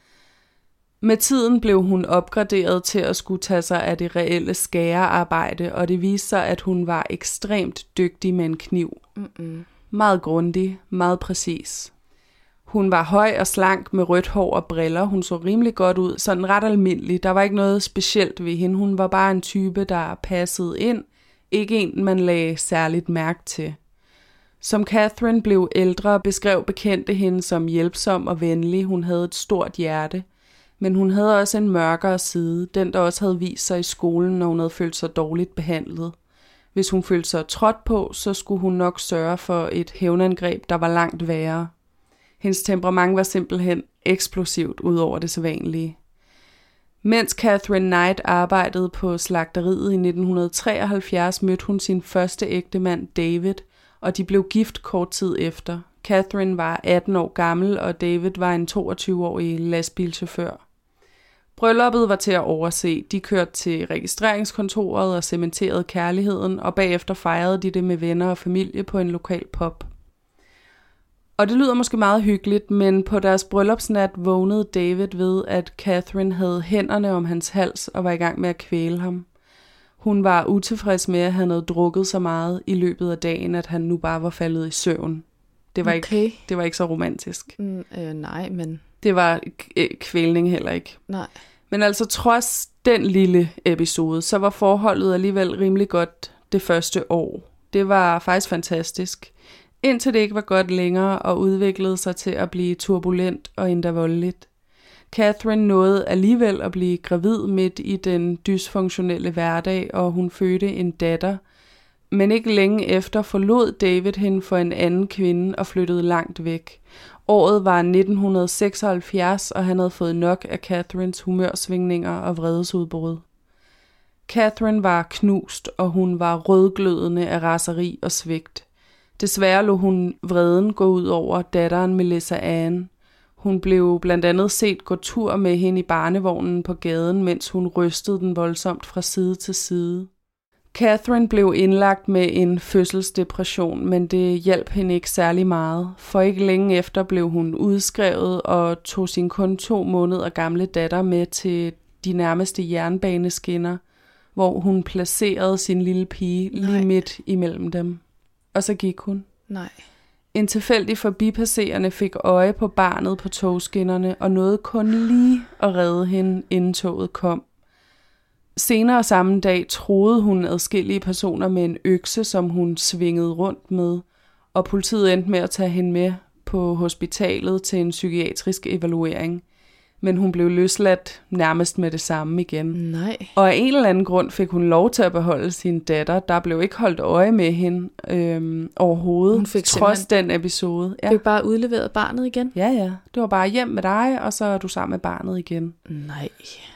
Med tiden blev hun opgraderet til at skulle tage sig af det reelle skærearbejde, og det viste sig, at hun var ekstremt dygtig med en kniv. Meget grundig, meget præcis. Hun var høj og slank med rødt hår og briller. Hun så rimelig godt ud, sådan ret almindelig. Der var ikke noget specielt ved hende. Hun var bare en type, der passede ind. Ikke en, man lagde særligt mærke til. Som Catherine blev ældre, beskrev bekendte hende som hjælpsom og venlig. Hun havde et stort hjerte. Men hun havde også en mørkere side, den der også havde vist sig i skolen, når hun havde følt sig dårligt behandlet. Hvis hun følte sig trådt på, så skulle hun nok sørge for et hævnangreb, der var langt værre. Hendes temperament var simpelthen eksplosivt ud over det sædvanlige. Mens Catherine Knight arbejdede på slagteriet i 1973, mødte hun sin første ægtemand David, og de blev gift kort tid efter. Catherine var 18 år gammel, og David var en 22-årig lastbilchauffør. Brylluppet var til at overse. De kørte til registreringskontoret og cementerede kærligheden, og bagefter fejrede de det med venner og familie på en lokal pub. Og det lyder måske meget hyggeligt, men på deres bryllupsnat vågnede David ved, at Catherine havde hænderne om hans hals og var i gang med at kvæle ham. Hun var utilfreds med, at han havde drukket så meget i løbet af dagen, at han nu bare var faldet i søvn. Det var ikke så romantisk. Nej, men... Det var kvælning heller ikke. Nej. Men altså trods den lille episode, så var forholdet alligevel rimelig godt det første år. Det var faktisk fantastisk. Indtil det ikke var godt længere og udviklede sig til at blive turbulent og endda voldeligt. Catherine nåede alligevel at blive gravid midt i den dysfunktionelle hverdag, og hun fødte en datter. Men ikke længe efter forlod David hende for en anden kvinde og flyttede langt væk. Året var 1976, og han havde fået nok af Catherines humørsvingninger og vredesudbrud. Catherine var knust, og hun var rødglødende af raseri og svigt. Desværre lod hun vreden gå ud over datteren Melissa Ann. Hun blev blandt andet set gå tur med hende i barnevognen på gaden, mens hun rystede den voldsomt fra side til side. Catherine blev indlagt med en fødselsdepression, men det hjalp hende ikke særlig meget. For ikke længe efter blev hun udskrevet og tog sin kun 2 måneder gamle datter med til de nærmeste jernbaneskinner, hvor hun placerede sin lille pige lige midt imellem dem. Og så gik hun. Nej. En tilfældig forbipasserende fik øje på barnet på togskinnerne og nåede kun lige at redde hende, inden toget kom. Senere samme dag troede hun adskillige personer med en økse, som hun svingede rundt med, og politiet endte med at tage hende med på hospitalet til en psykiatrisk evaluering. Men hun blev løsladt nærmest med det samme igen. Nej. Og af en eller anden grund fik hun lov til at beholde sin datter. Der blev ikke holdt øje med hende overhovedet, hun fik trods den episode. Ja. Fik bare udleveret barnet igen? Ja. Det var bare hjem med dig, og så er du sammen med barnet igen. Nej.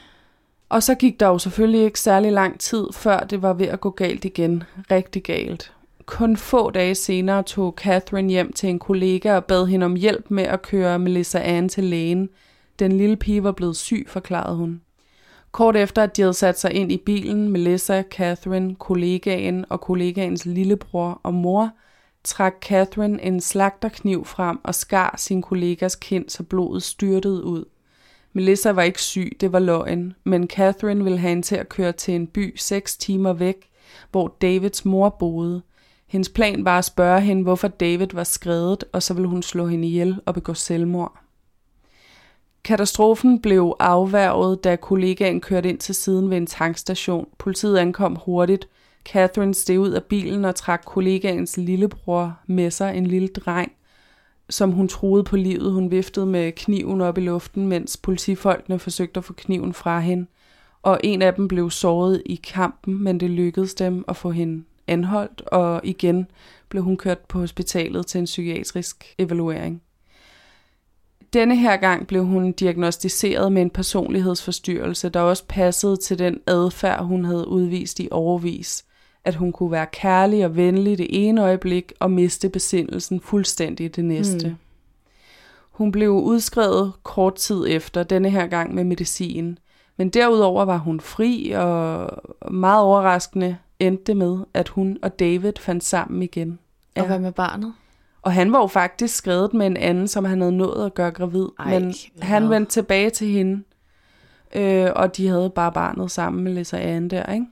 Og så gik der jo selvfølgelig ikke særlig lang tid, før det var ved at gå galt igen. Rigtig galt. Kun få dage senere tog Catherine hjem til en kollega og bad hende om hjælp med at køre Melissa Ann til lægen. Den lille pige var blevet syg, forklarede hun. Kort efter, at de havde sat sig ind i bilen, Melissa, Catherine, kollegaen og kollegaens lillebror og mor, trak Catherine en slagterkniv frem og skar sin kollegas kind, så blodet styrtede ud. Melissa var ikke syg, det var løgn, men Catherine ville have hende til at køre til en by 6 timer væk, hvor Davids mor boede. Hendes plan var at spørge hende, hvorfor David var skredet, og så ville hun slå hende ihjel og begå selvmord. Katastrofen blev afværget, da kollegaen kørte ind til siden ved en tankstation. Politiet ankom hurtigt. Catherine steg ud af bilen og trak kollegaens lillebror med sig, en lille dreng, som hun truede på livet. Hun viftede med kniven op i luften, mens politifolkene forsøgte at få kniven fra hende. Og en af dem blev såret i kampen, men det lykkedes dem at få hende anholdt, og igen blev hun kørt på hospitalet til en psykiatrisk evaluering. Denne her gang blev hun diagnosticeret med en personlighedsforstyrrelse, der også passede til den adfærd, hun havde udvist i årevis. At hun kunne være kærlig og venlig det ene øjeblik og miste besindelsen fuldstændig det næste. Hun blev udskrevet kort tid efter, denne her gang med medicin. Men derudover var hun fri, og meget overraskende endte det med, at hun og David fandt sammen igen. Ja. Og hvad med barnet? Og han var jo faktisk skrevet med en anden, som han havde nået at gøre gravid. Men han vendte tilbage til hende, og de havde bare barnet sammen med Lisa Ann der, ikke?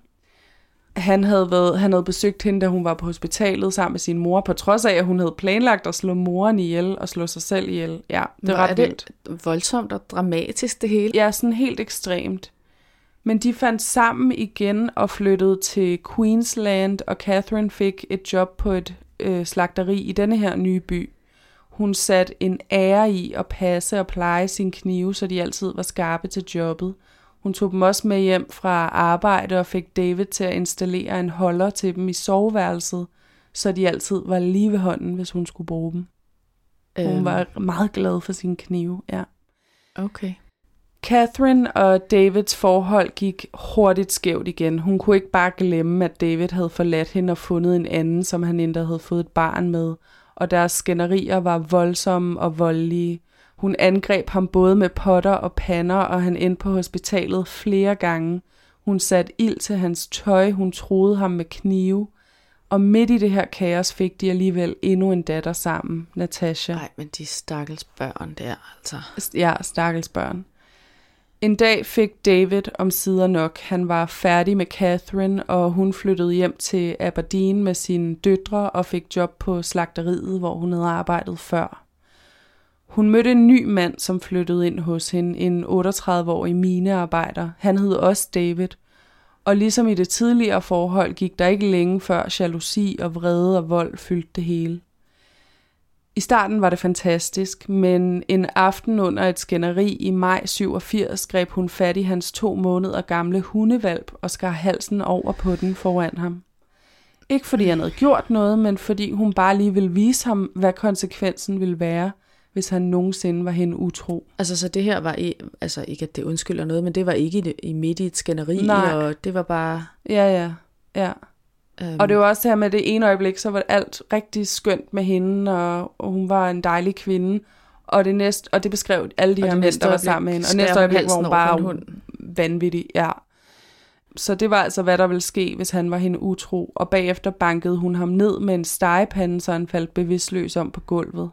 Han havde besøgt hende, da hun var på hospitalet sammen med sin mor, på trods af, at hun havde planlagt at slå moren ihjel og slå sig selv ihjel. Ja, det var ret vildt. Det voldsomt og dramatisk det hele? Ja, sådan helt ekstremt. Men de fandt sammen igen og flyttede til Queensland, og Catherine fik et job på et slagteri i denne her nye by. Hun satte en ære i at passe og pleje sine knive, så de altid var skarpe til jobbet. Hun tog dem også med hjem fra arbejde og fik David til at installere en holder til dem i soveværelset, så de altid var lige ved hånden, hvis hun skulle bruge dem. Hun var meget glad for sine knive, ja. Okay. Catherine og Davids forhold gik hurtigt skævt igen. Hun kunne ikke bare glemme, at David havde forladt hende og fundet en anden, som han endda havde fået et barn med, og deres skænderier var voldsomme og voldelige. Hun angreb ham både med potter og pander, og han endte på hospitalet flere gange. Hun satte ild til hans tøj, hun truede ham med knive. Og midt i det her kaos fik de alligevel endnu en datter sammen, Natasha. Nej, men de stakkels børn der, altså. Ja, stakkels børn. En dag fik David omsider nok. Han var færdig med Catherine, og hun flyttede hjem til Aberdeen med sine døtre og fik job på slagteriet, hvor hun havde arbejdet før. Hun mødte en ny mand, som flyttede ind hos hende, en 38-årig minearbejder. Han hed også David. Og ligesom i det tidligere forhold gik der ikke længe før jalousi og vrede og vold fyldte det hele. I starten var det fantastisk, men en aften under et skænderi i maj 87 greb hun fat i hans 2 måneder gamle hundevalp og skar halsen over på den foran ham. Ikke fordi han havde gjort noget, men fordi hun bare lige ville vise ham, hvad konsekvensen ville være, hvis han nogensinde var hende utro. Altså, så det her var, altså ikke at det undskylder noget, men det var ikke i midt i et skænderi, og det var bare... Ja. Og det var også det her med det ene øjeblik, så var alt rigtig skønt med hende, og hun var en dejlig kvinde, og det beskrev alle de her mænd, der var sammen med hende, og næste øjeblik var hun bare vanvittig, ja. Så det var altså, hvad der ville ske, hvis han var hende utro, og bagefter bankede hun ham ned med en stegepande, så han faldt bevidstløs om på gulvet.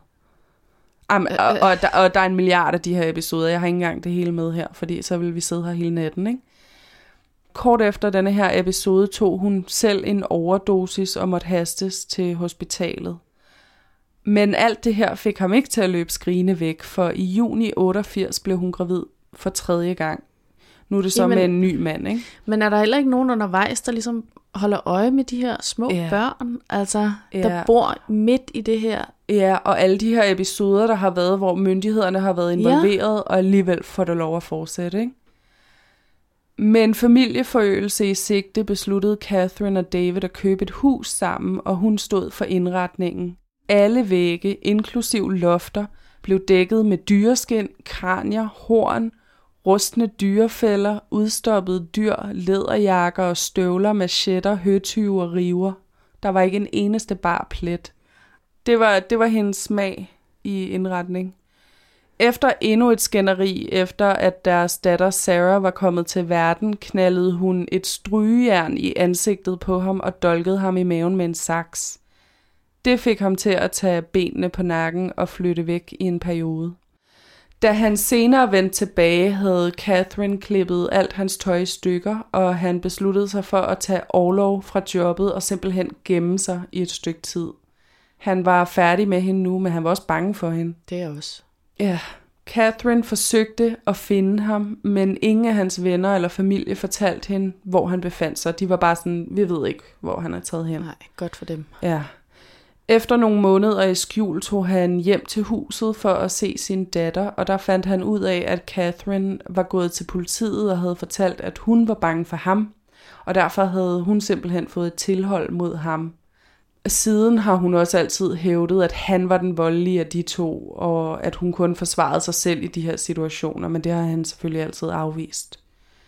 Og der er en milliard af de her episoder. Jeg har ikke engang det hele med her, fordi så vil vi sidde her hele natten, ikke? Kort efter denne her episode tog hun selv en overdosis og måtte hastes til hospitalet. Men alt det her fik ham ikke til at løbe skrigende væk, for i juni 88 blev hun gravid for 3. gang. Nu er det så med en ny mand, ikke? Men er der heller ikke nogen undervejs, der ligesom holder øje med de her små børn, altså der bor midt i det her? Ja, og alle de her episoder, der har været, hvor myndighederne har været involveret, og alligevel får det lov at fortsætte, ikke? Med en familieforøgelse i sigte besluttede Catherine og David at købe et hus sammen, og hun stod for indretningen. Alle vægge, inklusiv lofter, blev dækket med dyreskind, kranier, horn, rustne dyrefælder, udstoppede dyr, læderjakker og støvler, machetter, høtyve og river. Der var ikke en eneste bar plet. Det var hendes smag i indretning. Efter endnu et skænderi, efter at deres datter Sarah var kommet til verden, knaldede hun et strygejern i ansigtet på ham og dolkede ham i maven med en saks. Det fik ham til at tage benene på nakken og flytte væk i en periode. Da han senere vendte tilbage, havde Catherine klippet alt hans tøj i stykker, og han besluttede sig for at tage orlov fra jobbet og simpelthen gemme sig i et stykke tid. Han var færdig med hende nu, men han var også bange for hende. Det er også. Ja, Catherine forsøgte at finde ham, men ingen af hans venner eller familie fortalte hende, hvor han befandt sig. De var bare sådan, vi ved ikke, hvor han er taget hen. Nej, godt for dem. Ja. Efter nogle måneder i skjul tog han hjem til huset for at se sin datter, og der fandt han ud af, at Catherine var gået til politiet og havde fortalt, at hun var bange for ham. og derfor havde hun simpelthen fået et tilhold mod ham. Siden har hun også altid hævdet, at han var den voldelige af de to, og at hun kun forsvarede sig selv i de her situationer, men det har han selvfølgelig altid afvist.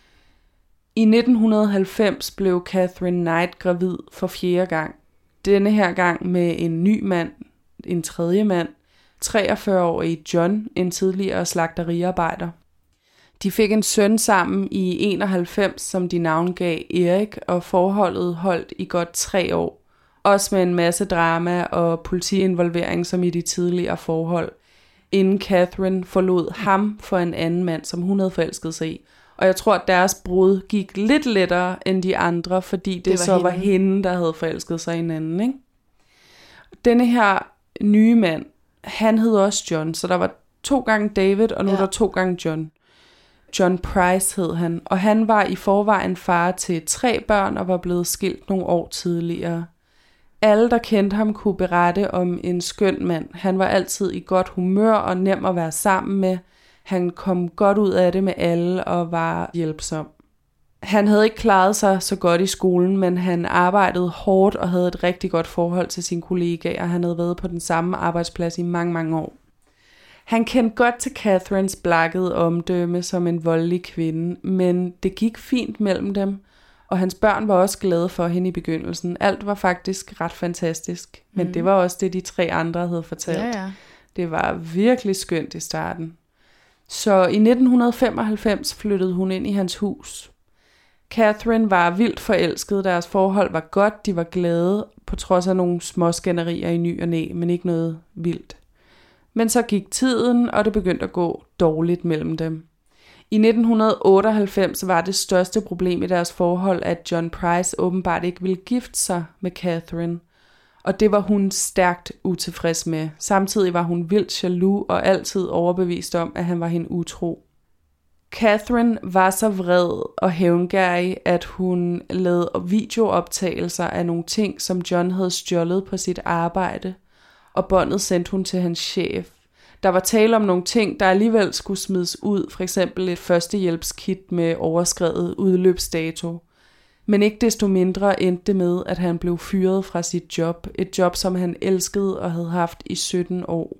I 1990 blev Catherine Knight gravid for 4. gang. Denne her gang med en ny mand, en tredje mand, 43-årig John, en tidligere slagteriarbejder. De fik en søn sammen i 91, som de navngav Erik, og forholdet holdt i godt 3 år. Også med en masse drama og politiinvolvering som i de tidligere forhold, inden Catherine forlod ham for en anden mand, som hun havde forelsket sig i. Og jeg tror, at deres brud gik lidt lettere end de andre, fordi det så var hende, der havde forelsket sig i hinanden, ikke? Denne her nye mand, han hed også John, så der var 2 gange David, og nu er der 2 gange John. John Price hed han, og han var i forvejen far til 3 børn og var blevet skilt nogle år tidligere. Alle, der kendte ham, kunne berette om en skøn mand. Han var altid i godt humør og nem at være sammen med. Han kom godt ud af det med alle og var hjælpsom. Han havde ikke klaret sig så godt i skolen, men han arbejdede hårdt og havde et rigtig godt forhold til sine kollegaer. Han havde været på den samme arbejdsplads i mange, mange år. Han kendte godt til Catherines blakkede omdømme som en voldelig kvinde, men det gik fint mellem dem, og hans børn var også glade for hende i begyndelsen. Alt var faktisk ret fantastisk, men det var også det, de 3 andre havde fortalt. Ja. Det var virkelig skønt i starten. Så i 1995 flyttede hun ind i hans hus. Catherine var vildt forelsket, deres forhold var godt, de var glade, på trods af nogle små skænderier i ny og næ, men ikke noget vildt. Men så gik tiden, og det begyndte at gå dårligt mellem dem. I 1998 var det største problem i deres forhold, at John Price åbenbart ikke ville gifte sig med Catherine. Og det var hun stærkt utilfreds med. Samtidig var hun vildt jaloux og altid overbevist om, at han var hende utro. Catherine var så vred og hævngerrig, at hun lavede videooptagelser af nogle ting, som John havde stjålet på sit arbejde, og båndet sendte hun til hans chef. Der var tale om nogle ting, der alligevel skulle smides ud, for eksempel et førstehjælpskit med overskredet udløbsdato. Men ikke desto mindre endte det med, at han blev fyret fra sit job. Et job, som han elskede og havde haft i 17 år.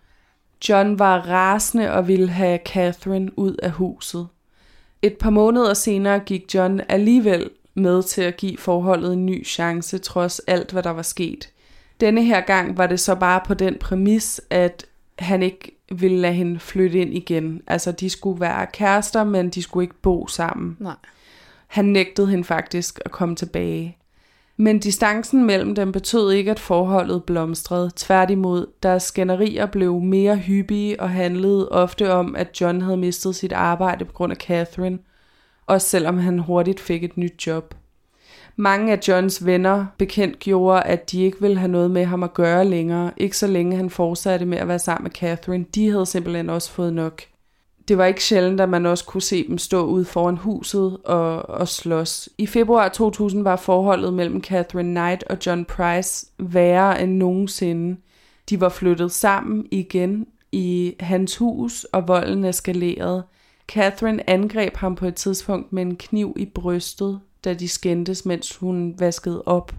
John var rasende og ville have Catherine ud af huset. Et par måneder senere gik John alligevel med til at give forholdet en ny chance, trods alt, hvad der var sket. Denne her gang var det så bare på den præmis, at han ikke ville lade hende flytte ind igen. Altså, de skulle være kærester, men de skulle ikke bo sammen. Nej. Han nægtede hende faktisk at komme tilbage. Men distancen mellem dem betød ikke, at forholdet blomstrede. Tværtimod, deres skænderier blev mere hyppige og handlede ofte om, at John havde mistet sit arbejde på grund af Catherine, også selvom han hurtigt fik et nyt job. Mange af Johns venner bekendtgjorde, at de ikke ville have noget med ham at gøre længere, ikke så længe han fortsatte med at være sammen med Catherine. De havde simpelthen også fået nok. Det var ikke sjældent, at man også kunne se dem stå ude foran huset og slås. I februar 2000 var forholdet mellem Catherine Knight og John Price værre end nogensinde. De var flyttet sammen igen i hans hus, og volden eskalerede. Catherine angreb ham på et tidspunkt med en kniv i brystet, da de skændtes, mens hun vaskede op.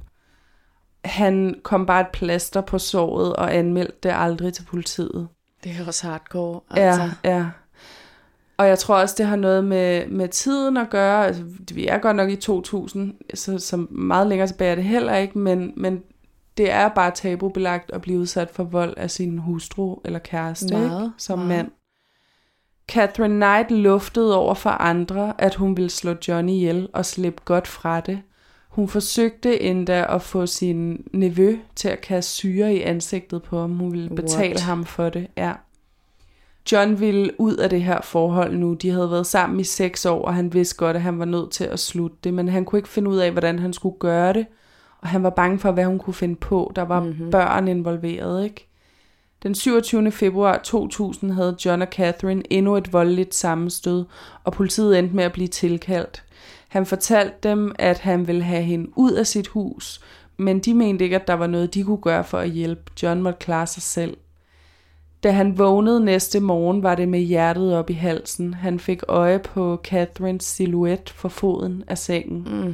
Han kom bare et plaster på såret og anmeldte det aldrig til politiet. Det er også hardcore. Altså. Ja. Og jeg tror også, det har noget med tiden at gøre. Altså, vi er godt nok i 2000, så meget længere tilbage er det heller ikke, men det er bare tabubelagt at blive udsat for vold af sin hustru eller kæreste, ikke? Som mand. Catherine Knight luftede over for andre, at hun ville slå John ihjel og slippe godt fra det. Hun forsøgte endda at få sin nevø til at kaste syre i ansigtet på ham. Hun ville betale ham for det. Ja. John ville ud af det her forhold nu. De havde været sammen i 6 år, og han vidste godt, at han var nødt til at slutte det, men han kunne ikke finde ud af, hvordan han skulle gøre det, og han var bange for, hvad hun kunne finde på. Der var børn involveret, ikke? Den 27. februar 2000 havde John og Catherine endnu et voldeligt sammenstød, og politiet endte med at blive tilkaldt. Han fortalte dem, at han ville have hende ud af sit hus, men de mente ikke, at der var noget, de kunne gøre for at hjælpe. John måtte klare sig selv. Da han vågnede næste morgen, var det med hjertet op i halsen. Han fik øje på Catherines silhuet for foden af sengen.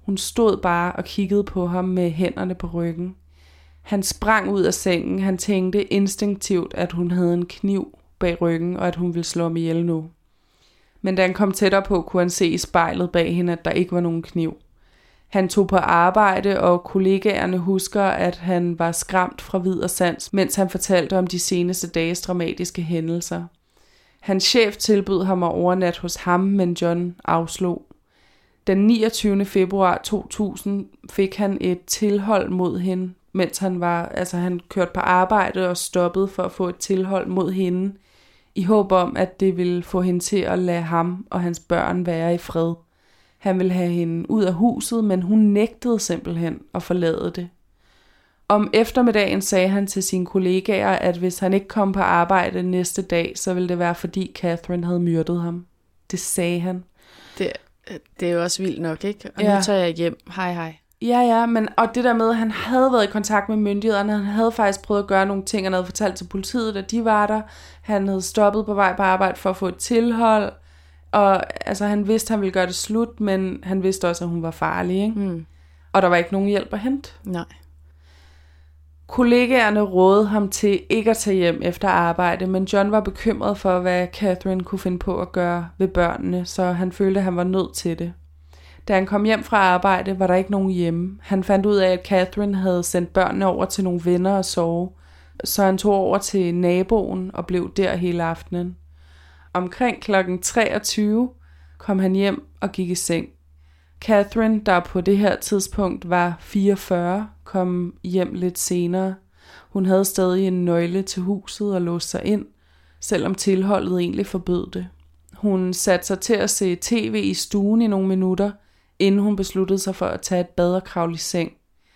Hun stod bare og kiggede på ham med hænderne på ryggen. Han sprang ud af sengen. Han tænkte instinktivt, at hun havde en kniv bag ryggen, og at hun ville slå ham ihjel nu. Men da han kom tættere på, kunne han se i spejlet bag hende, at der ikke var nogen kniv. Han tog på arbejde, og kollegaerne husker, at han var skræmt fra vid og sans, mens han fortalte om de seneste dages dramatiske hændelser. Hans chef tilbød ham at overnatte hos ham, men John afslog. Den 29. februar 2000 fik han et tilhold mod hende, mens han kørte på arbejde og stoppede for at få et tilhold mod hende, i håb om, at det ville få hende til at lade ham og hans børn være i fred. Han ville have hende ud af huset, men hun nægtede simpelthen at forlade det. Om eftermiddagen sagde han til sine kollegaer, at hvis han ikke kom på arbejde næste dag, så ville det være, fordi Catherine havde myrdet ham. Det sagde han. Det er jo også vildt nok, ikke? Og nu tager jeg hjem. Hej. Ja, men og det der med, at han havde været i kontakt med myndighederne, han havde faktisk prøvet at gøre nogle ting, han havde fortalt til politiet, da de var der. Han havde stoppet på vej på arbejde for at få et tilhold, og altså han vidste, at han ville gøre det slut, men han vidste også, at hun var farlig, ikke? Mm. Og der var ikke nogen hjælp at hente. Nej. Kollegaerne rådede ham til ikke at tage hjem efter arbejde, men John var bekymret for, hvad Catherine kunne finde på at gøre ved børnene, så han følte, at han var nødt til det. Da han kom hjem fra arbejde, var der ikke nogen hjemme. Han fandt ud af, at Catherine havde sendt børnene over til nogle venner at sove, så han tog over til naboen og blev der hele aftenen. Omkring kl. 23 kom han hjem og gik i seng. Catherine, der på det her tidspunkt var 44, kom hjem lidt senere. Hun havde stadig en nøgle til huset og låste sig ind, selvom tilholdet egentlig forbød det. Hun satte sig til at se tv i stuen i nogle minutter, inden hun besluttede sig for at tage et bad og kravle i seng.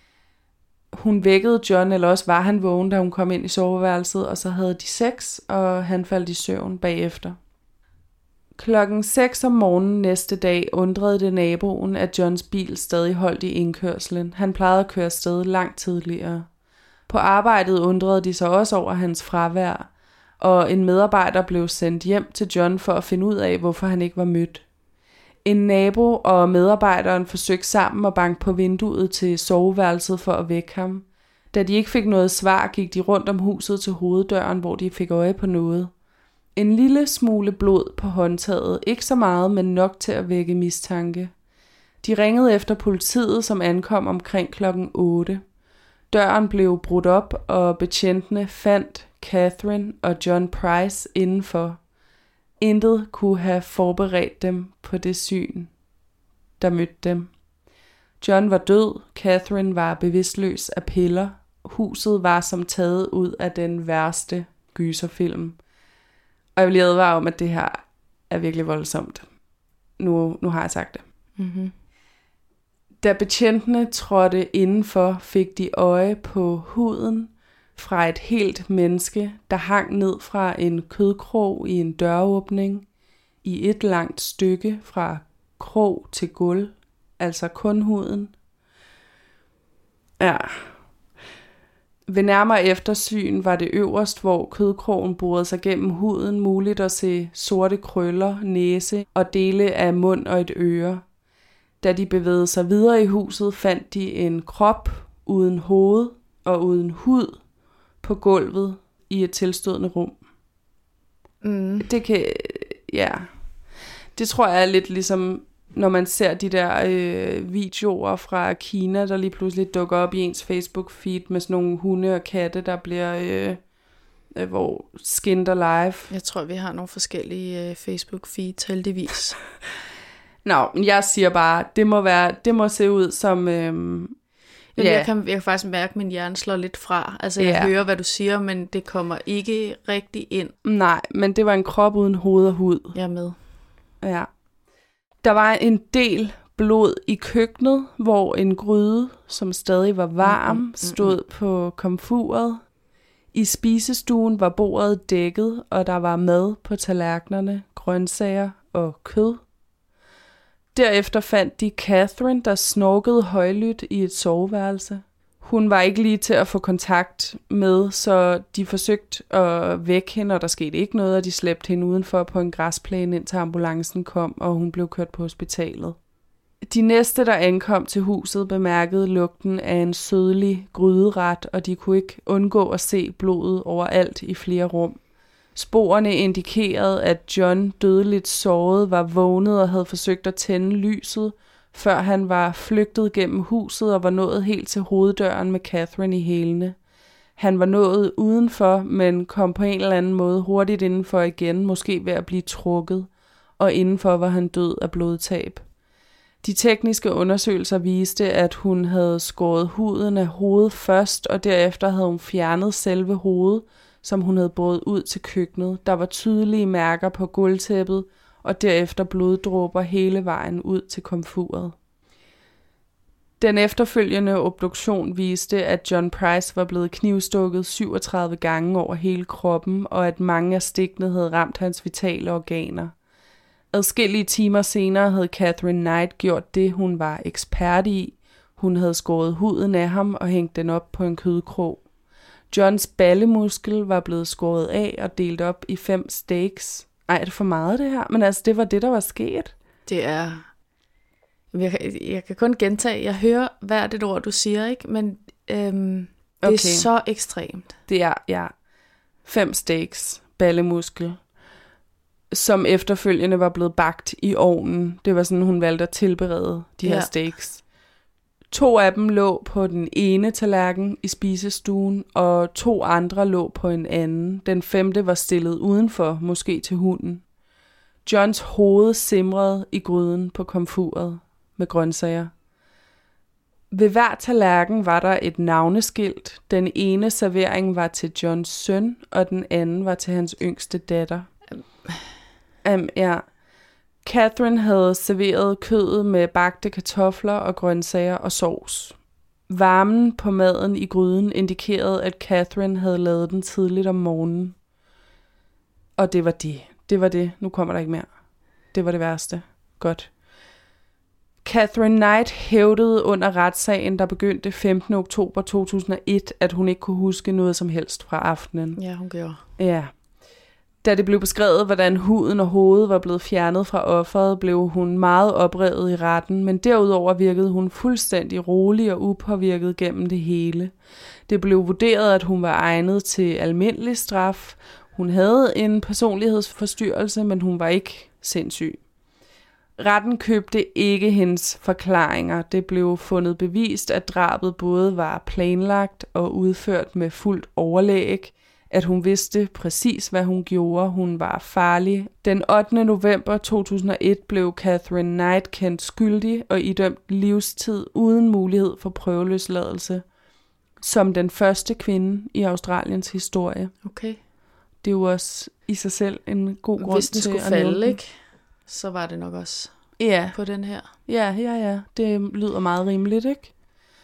Hun vækkede John, eller også var han vågen, da hun kom ind i soveværelset, og så havde de sex, og han faldt i søvn bagefter. Klokken 6 om morgenen næste dag undrede det naboen, at Johns bil stadig holdt i indkørslen. Han plejede at køre afsted langt tidligere. På arbejdet undrede de sig også over hans fravær, og en medarbejder blev sendt hjem til John for at finde ud af, hvorfor han ikke var mødt. En nabo og medarbejderen forsøgte sammen at banke på vinduet til soveværelset for at vække ham. Da de ikke fik noget svar, gik de rundt om huset til hoveddøren, hvor de fik øje på noget. En lille smule blod på håndtaget, ikke så meget, men nok til at vække mistanke. De ringede efter politiet, som ankom omkring klokken 8. Døren blev brudt op, og betjentene fandt Catherine og John Price indenfor. Intet kunne have forberedt dem på det syn, der mødte dem. John var død, Catherine var bevidstløs af piller. Huset var som taget ud af den værste gyserfilm. Og jeg vil lige advare om, at det her er virkelig voldsomt. Nu har jeg sagt det. Mm-hmm. Da betjentene trådte indenfor, fik de øje på huden fra et helt menneske, der hang ned fra en kødkrog i en døråbning i et langt stykke fra krog til gulv, altså kun huden. Ja. Ved nærmere eftersyn var det øverst, hvor kødkrogen borede sig gennem huden, muligt at se sorte krøller, næse og dele af mund og et øre. Da de bevægede sig videre i huset, fandt de en krop uden hoved og uden hud på gulvet i et tilstødende rum. Det tror jeg er lidt ligesom, når man ser de der videoer fra Kina, der lige pludselig dukker op i ens Facebook-feed med sådan nogle hunde og katte, der bliver hvor skinned alive. Jeg tror, vi har nogle forskellige Facebook-feeds, heldigvis. Nå, men jeg siger bare, det må se ud som... Jeg kan faktisk mærke, at min hjerne slår lidt fra. Altså, jeg hører, hvad du siger, men det kommer ikke rigtig ind. Nej, men det var en krop uden hoved og hud. Jeg er med. Ja. Der var en del blod i køkkenet, hvor en gryde, som stadig var varm, stod på komfuret. I spisestuen var bordet dækket, og der var mad på tallerkenerne, grøntsager og kød. Derefter fandt de Catherine, der snorkede højlydt i et soveværelse. Hun var ikke lige til at få kontakt med, så de forsøgte at vække hende, og der skete ikke noget, og de slæbte hende udenfor på en græsplæne, indtil ambulancen kom, og hun blev kørt på hospitalet. De næste, der ankom til huset, bemærkede lugten af en sødlig gryderet, og de kunne ikke undgå at se blodet overalt i flere rum. Sporene indikerede, at John, dødeligt såret, var vågnet og havde forsøgt at tænde lyset, før han var flygtet gennem huset og var nået helt til hoveddøren med Catherine i hælene. Han var nået udenfor, men kom på en eller anden måde hurtigt indenfor igen, måske ved at blive trukket, og indenfor var han død af blodtab. De tekniske undersøgelser viste, at hun havde skåret huden af hovedet først, og derefter havde hun fjernet selve hovedet, som hun havde båret ud til køkkenet. Der var tydelige mærker på gulvtæppet, og derefter bloddråber hele vejen ud til komfuret. Den efterfølgende obduktion viste, at John Price var blevet knivstukket 37 gange over hele kroppen, og at mange af stikkene havde ramt hans vitale organer. Adskillige timer senere havde Catherine Knight gjort det, hun var ekspert i. Hun havde skåret huden af ham og hængt den op på en kødkrog. Johns ballemuskel var blevet skåret af og delt op i 5 steaks. Ej, er det for meget det her? Men altså, det var det, der var sket. Det er... Jeg kan kun gentage. Jeg hører hvert et ord, du siger, ikke? Men det er så ekstremt. Det er, ja. 5 steaks, ballemuskel, som efterfølgende var blevet bagt i ovnen. Det var sådan, hun valgte at tilberede de her steaks. 2 af dem lå på den ene tallerken i spisestuen, og 2 andre lå på en anden. Den 5. var stillet udenfor, måske til hunden. Johns hoved simrede i gryden på komfuret med grøntsager. Ved hver tallerken var der et navneskilt. Den ene servering var til Johns søn, og den anden var til hans yngste datter. Ja. Catherine havde serveret kødet med bagte kartofler og grøntsager og sovs. Varmen på maden i gryden indikerede, at Catherine havde lavet den tidligt om morgenen. Og det var det. Det var det. Nu kommer der ikke mere. Det var det værste. Godt. Catherine Knight hævdede under retssagen, der begyndte 15. oktober 2001, at hun ikke kunne huske noget som helst fra aftenen. Ja, hun gjorde. Ja. Da det blev beskrevet, hvordan huden og hovedet var blevet fjernet fra offeret, blev hun meget oprevet i retten, men derudover virkede hun fuldstændig rolig og upåvirket gennem det hele. Det blev vurderet, at hun var egnet til almindelig straf. Hun havde en personlighedsforstyrrelse, men hun var ikke sindssyg. Retten købte ikke hendes forklaringer. Det blev fundet bevist, at drabet både var planlagt og udført med fuldt overlæg, at hun vidste præcis, hvad hun gjorde. Hun var farlig. Den 8. november 2001 blev Catherine Knight kendt skyldig og idømt livstid uden mulighed for prøveløsladelse, som den første kvinde i Australiens historie. Okay. Det er jo også i sig selv en god grund Hvis det til skulle at nævne falde, den. ikke? Så var det nok også på den her. Ja. Det lyder meget rimeligt, ikke?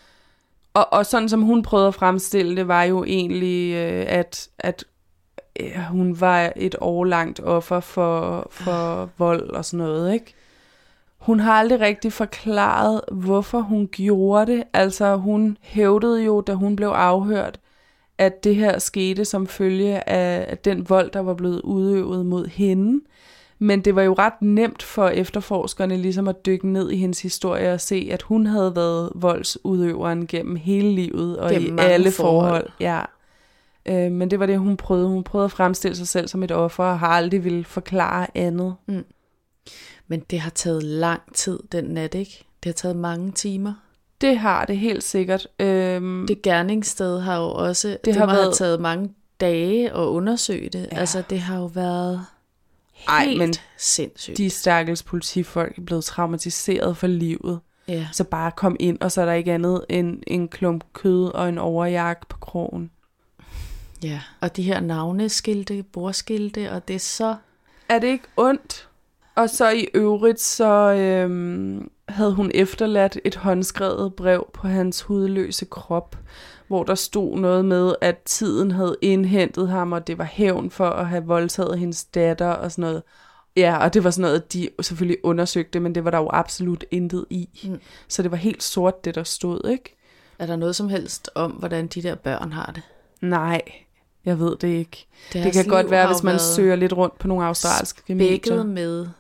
Og sådan som hun prøvede at fremstille det, var jo egentlig, at hun var et årlangt offer for vold og sådan noget, ikke? Hun har aldrig rigtig forklaret, hvorfor hun gjorde det. Altså, hun hævdede jo, da hun blev afhørt, at det her skete som følge af den vold, der var blevet udøvet mod hende. Men det var jo ret nemt for efterforskerne ligesom at dykke ned i hendes historie og se, at hun havde været voldsudøveren gennem hele livet og gennem i alle forhold. Ja. Men det var det, hun prøvede. Hun prøvede at fremstille sig selv som et offer og har aldrig ville forklare andet. Mm. Men det har taget lang tid den nat, ikke? Det har taget mange timer. Det har det helt sikkert. Det gerningssted har jo også... Det har været taget mange dage at undersøge det. Ja. Altså, det har jo været... men sindssygt. De stakkels politifolk er blevet traumatiseret for livet. Ja. Så bare kom ind, og så er der ikke andet end en klump kød og en overjakke på krogen. Ja, og de her navneskilte, bordskilte, og det er så... Er det ikke ondt? Og så i øvrigt, så havde hun efterladt et håndskrevet brev på hans hudløse krop, hvor der stod noget med, at tiden havde indhentet ham, og det var hævn for at have voldtaget hendes datter og sådan noget. Ja, og det var sådan noget, de selvfølgelig undersøgte, men det var der jo absolut intet i. Mm. Så det var helt sort, det der stod, ikke? Er der noget som helst om, hvordan de der børn har det? Nej, jeg ved det ikke. Det kan godt være, hvis man søger lidt rundt på nogle australske medier. Spækket med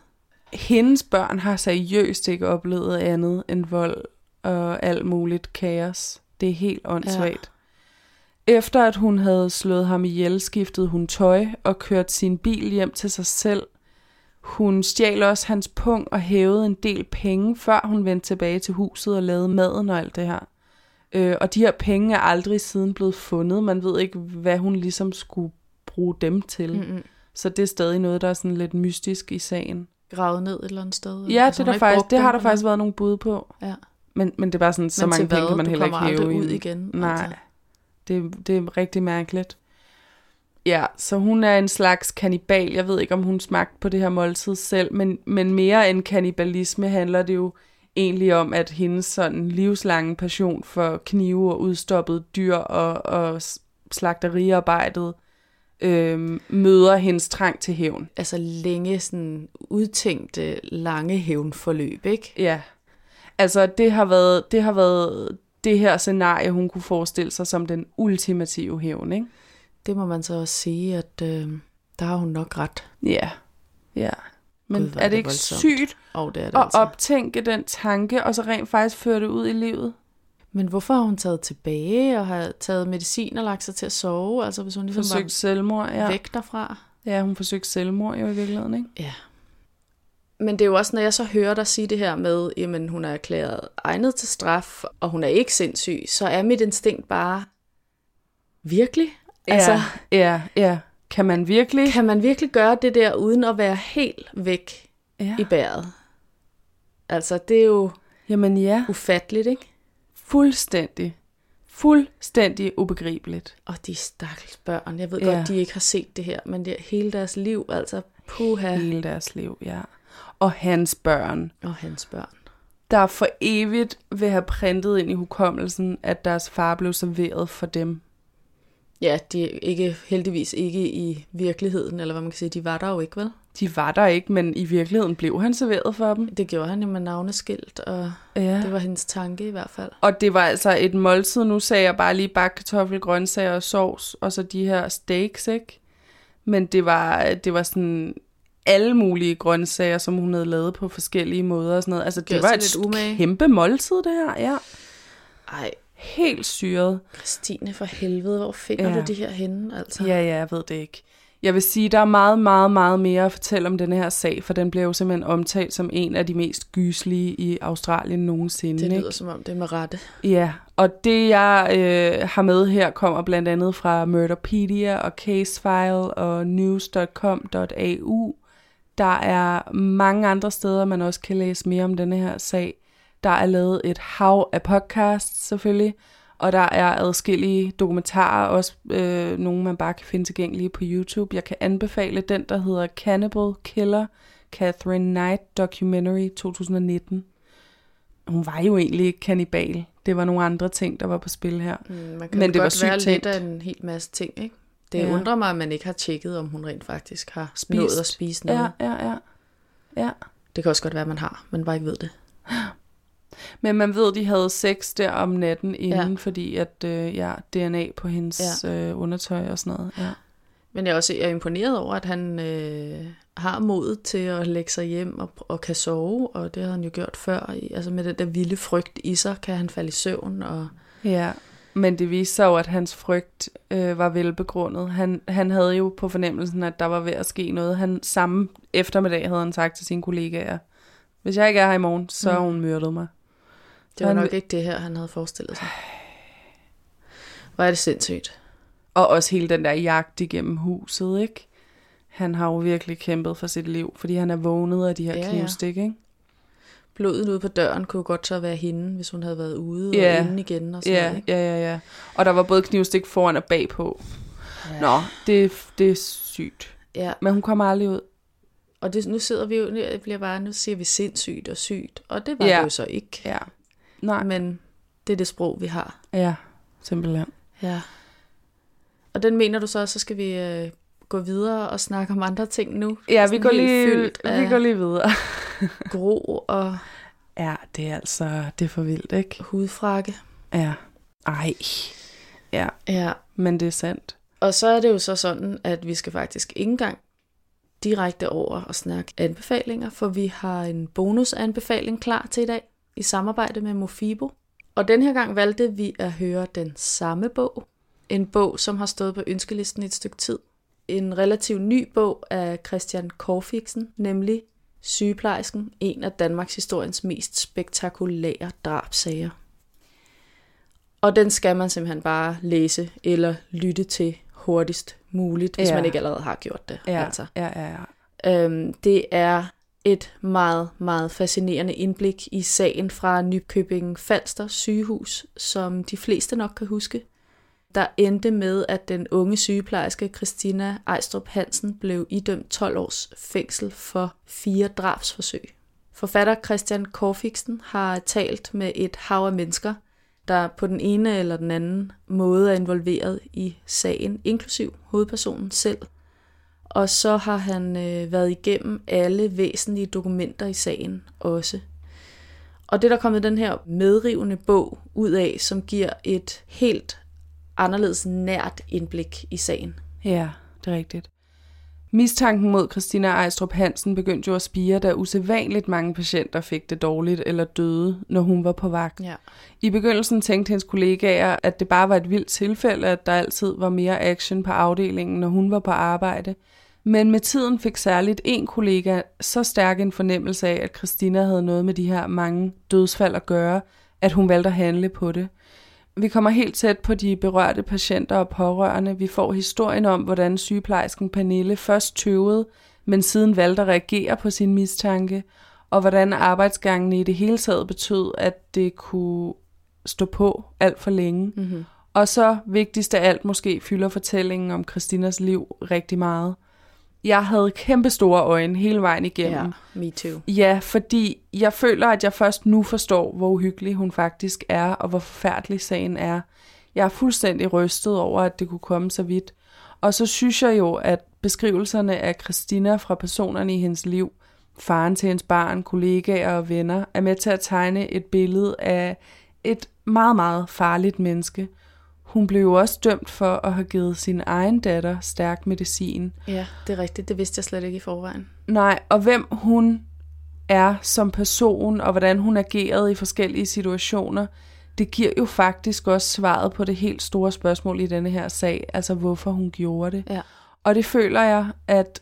Hendes børn har seriøst ikke oplevet andet end vold og alt muligt kaos. Det er helt åndssvagt. Ja. Efter at hun havde slået ham ihjel, skiftede hun tøj og kørte sin bil hjem til sig selv. Hun stjal også hans pung og hævede en del penge, før hun vendte tilbage til huset og lavede maden og alt det her. Og de her penge er aldrig siden blevet fundet. Man ved ikke, hvad hun ligesom skulle bruge dem til. Mm-hmm. Så det er stadig noget, der er sådan lidt mystisk i sagen. Gravet ned et eller andet sted? Ja, altså, det har der faktisk været nogle bud på. Ja. Men det er bare sådan, så mange penge kan man heller ikke hæve ud igen. Nej, altså. Det er rigtig mærkeligt. Ja, så hun er en slags kannibal. Jeg ved ikke, om hun smagte på det her måltid selv, men mere end kannibalisme handler det jo egentlig om, at hendes sådan livslange passion for knive og udstoppede dyr og slagteriarbejdet møder hendes trang til hævn. Altså længe sådan udtænkte, lange hævnforløb, ikke? Ja. Altså det har været det her scenarie, hun kunne forestille sig som den ultimative hævn, ikke? Det må man så også sige, at der har hun nok ret. Ja, ja. Men God, er det ikke voldsomt. Sygt det at altså. Optænke den tanke, og så rent faktisk føre det ud i livet? Men hvorfor har hun taget tilbage og har taget medicin og lagt sig til at sove? Altså hvis hun ligesom forsøgt selvmord, ja. Væk derfra. Ja, hun forsøgte selvmord jo i virkeligheden, ikke? Ja. Men det er jo også, når jeg så hører dig sige det her med, jamen hun er erklæret egnet til straf, og hun er ikke sindssyg, så er mit instinkt bare, virkelig? Altså, ja. Kan man virkelig gøre det der, uden at være helt væk i bæret? Altså, det er jo ufatteligt, ikke? Fuldstændig ubegribeligt. Og de stakkels børn, jeg ved godt, de ikke har set det her, men det er hele deres liv, altså puha. Hele deres liv, ja. Og hans børn. Der for evigt vil have printet ind i hukommelsen, at deres far blev serveret for dem. Ja, de er heldigvis ikke i virkeligheden, eller hvad man kan sige, de var der jo ikke, vel? De var der ikke, men i virkeligheden blev han serveret for dem. Det gjorde han jo med navneskilt, og det var hendes tanke i hvert fald. Og det var altså et måltid, nu sagde jeg bare lige bagt kartoffel, grøntsager og sovs, og så de her steaks, ikke? Men det var sådan alle mulige grøntsager, som hun havde lavet på forskellige måder og sådan noget. Altså det var et kæmpe måltid, det her, ja. Ej. Helt syret. Christine, for helvede, hvor finder du det her henne? Altså? Ja, jeg ved det ikke. Jeg vil sige, der er meget, meget, meget mere at fortælle om denne her sag, for den bliver jo simpelthen omtalt som en af de mest gyselige i Australien nogensinde. Det lyder som om det er med rette. Ja, og det jeg har med her kommer blandt andet fra Murderpedia og Casefile og news.com.au. Der er mange andre steder, man også kan læse mere om denne her sag. Der er lavet et hav af podcasts selvfølgelig, og der er adskillige dokumentarer, også nogle man bare kan finde tilgængelige på YouTube. Jeg kan anbefale den, der hedder Cannibal Killer, Catherine Knight Documentary 2019. Hun var jo egentlig ikke kannibal. Det var nogle andre ting, der var på spil her. Man kan men det godt var være lidt af en hel masse ting, ikke? Det undrer mig, at man ikke har tjekket, om hun rent faktisk har nået at spise noget. Ja. Det kan også godt være, at man har, men bare ikke ved det. Men man ved, at de havde sex der om natten inden, fordi at DNA på hendes undertøj og sådan noget. Ja. Men jeg er imponeret over, at han har modet til at lægge sig hjem og kan sove, og det havde han jo gjort før. Altså med den der vilde frygt i sig, kan han falde i søvn. Ja, men det viste sig jo, at hans frygt var velbegrundet. Han havde jo på fornemmelsen, at der var ved at ske noget. Han samme eftermiddag havde han sagt til sine kollegaer, hvis jeg ikke er her i morgen, så har hun myrdet mig. Det var nok ikke det her, han havde forestillet sig. Hvor er det sindssygt. Og også hele den der jagt igennem huset, ikke? Han har jo virkelig kæmpet for sit liv, fordi han er vågnet af de her knivstik, ikke? Blodet ude på døren kunne godt så være hende, hvis hun havde været ude og inde igen og sådan noget, ikke? Ja. Og der var både knivstik foran og bagpå. Ja. Nå, det er sygt. Ja. Men hun kommer aldrig ud. Og nu sidder vi jo, nu siger vi sindssygt og sygt, og det var det jo så ikke. Ja. Nej. Men det er det sprog, vi har. Ja, simpelthen. Ja. Og den mener du så skal vi gå videre og snakke om andre ting nu? Ja, vi går lige videre. Gro og... Ja, det er for vildt, ikke? Hudfrakke. Ja. Ej. Ja. Men det er sandt. Og så er det jo så sådan, at vi skal faktisk ikke engang direkte over og snakke anbefalinger, for vi har en bonusanbefaling klar til i dag i samarbejde med Mofibo. Og den her gang valgte vi at høre den samme bog. En bog, som har stået på ønskelisten i et stykke tid. En relativt ny bog af Christian Corfixen, nemlig Sygeplejersken, en af Danmarks historiens mest spektakulære drabsager. Og den skal man simpelthen bare læse eller lytte til hurtigst muligt, hvis man ikke allerede har gjort det. Ja, altså. ja. Det er et meget, meget fascinerende indblik i sagen fra Nykøbing Falster sygehus, som de fleste nok kan huske. Der endte med, at den unge sygeplejerske Christina Ejstrup Hansen blev idømt 12 års fængsel for 4 drabsforsøg. Forfatter Christian Corfixen har talt med et hav af mennesker, der på den ene eller den anden måde er involveret i sagen, inklusiv hovedpersonen selv. Og så har han været igennem alle væsentlige dokumenter i sagen også. Og det der er kommet den her medrivende bog ud af, som giver et helt anderledes nært indblik i sagen. Ja, det er rigtigt. Mistanken mod Christina Ejstrup Hansen begyndte jo at spire, da usædvanligt mange patienter fik det dårligt eller døde, når hun var på vagt. Ja. I begyndelsen tænkte hendes kollegaer, at det bare var et vildt tilfælde, at der altid var mere action på afdelingen, når hun var på arbejde. Men med tiden fik særligt en kollega så stærk en fornemmelse af, at Christina havde noget med de her mange dødsfald at gøre, at hun valgte at handle på det. Vi kommer helt tæt på de berørte patienter og pårørende. Vi får historien om, hvordan sygeplejersken Pernille først tøvede, men siden valgte at reagere på sin mistanke, og hvordan arbejdsgangene i det hele taget betød, at det kunne stå på alt for længe. Mm-hmm. Og så vigtigst af alt måske fylder fortællingen om Christinas liv rigtig meget. Jeg havde kæmpe store øjne hele vejen igennem. Ja, me too. Ja, fordi jeg føler, at jeg først nu forstår, hvor uhyggelig hun faktisk er, og hvor forfærdelig sagen er. Jeg er fuldstændig rystet over, at det kunne komme så vidt. Og så synes jeg jo, at beskrivelserne af Christina fra personerne i hendes liv, faren til hendes barn, kollegaer og venner, er med til at tegne et billede af et meget, meget farligt menneske. Hun blev jo også dømt for at have givet sin egen datter stærk medicin. Ja, det er rigtigt. Det vidste jeg slet ikke i forvejen. Nej, og hvem hun er som person, og hvordan hun agerede i forskellige situationer, det giver jo faktisk også svaret på det helt store spørgsmål i denne her sag, altså hvorfor hun gjorde det. Ja. Og det føler jeg, at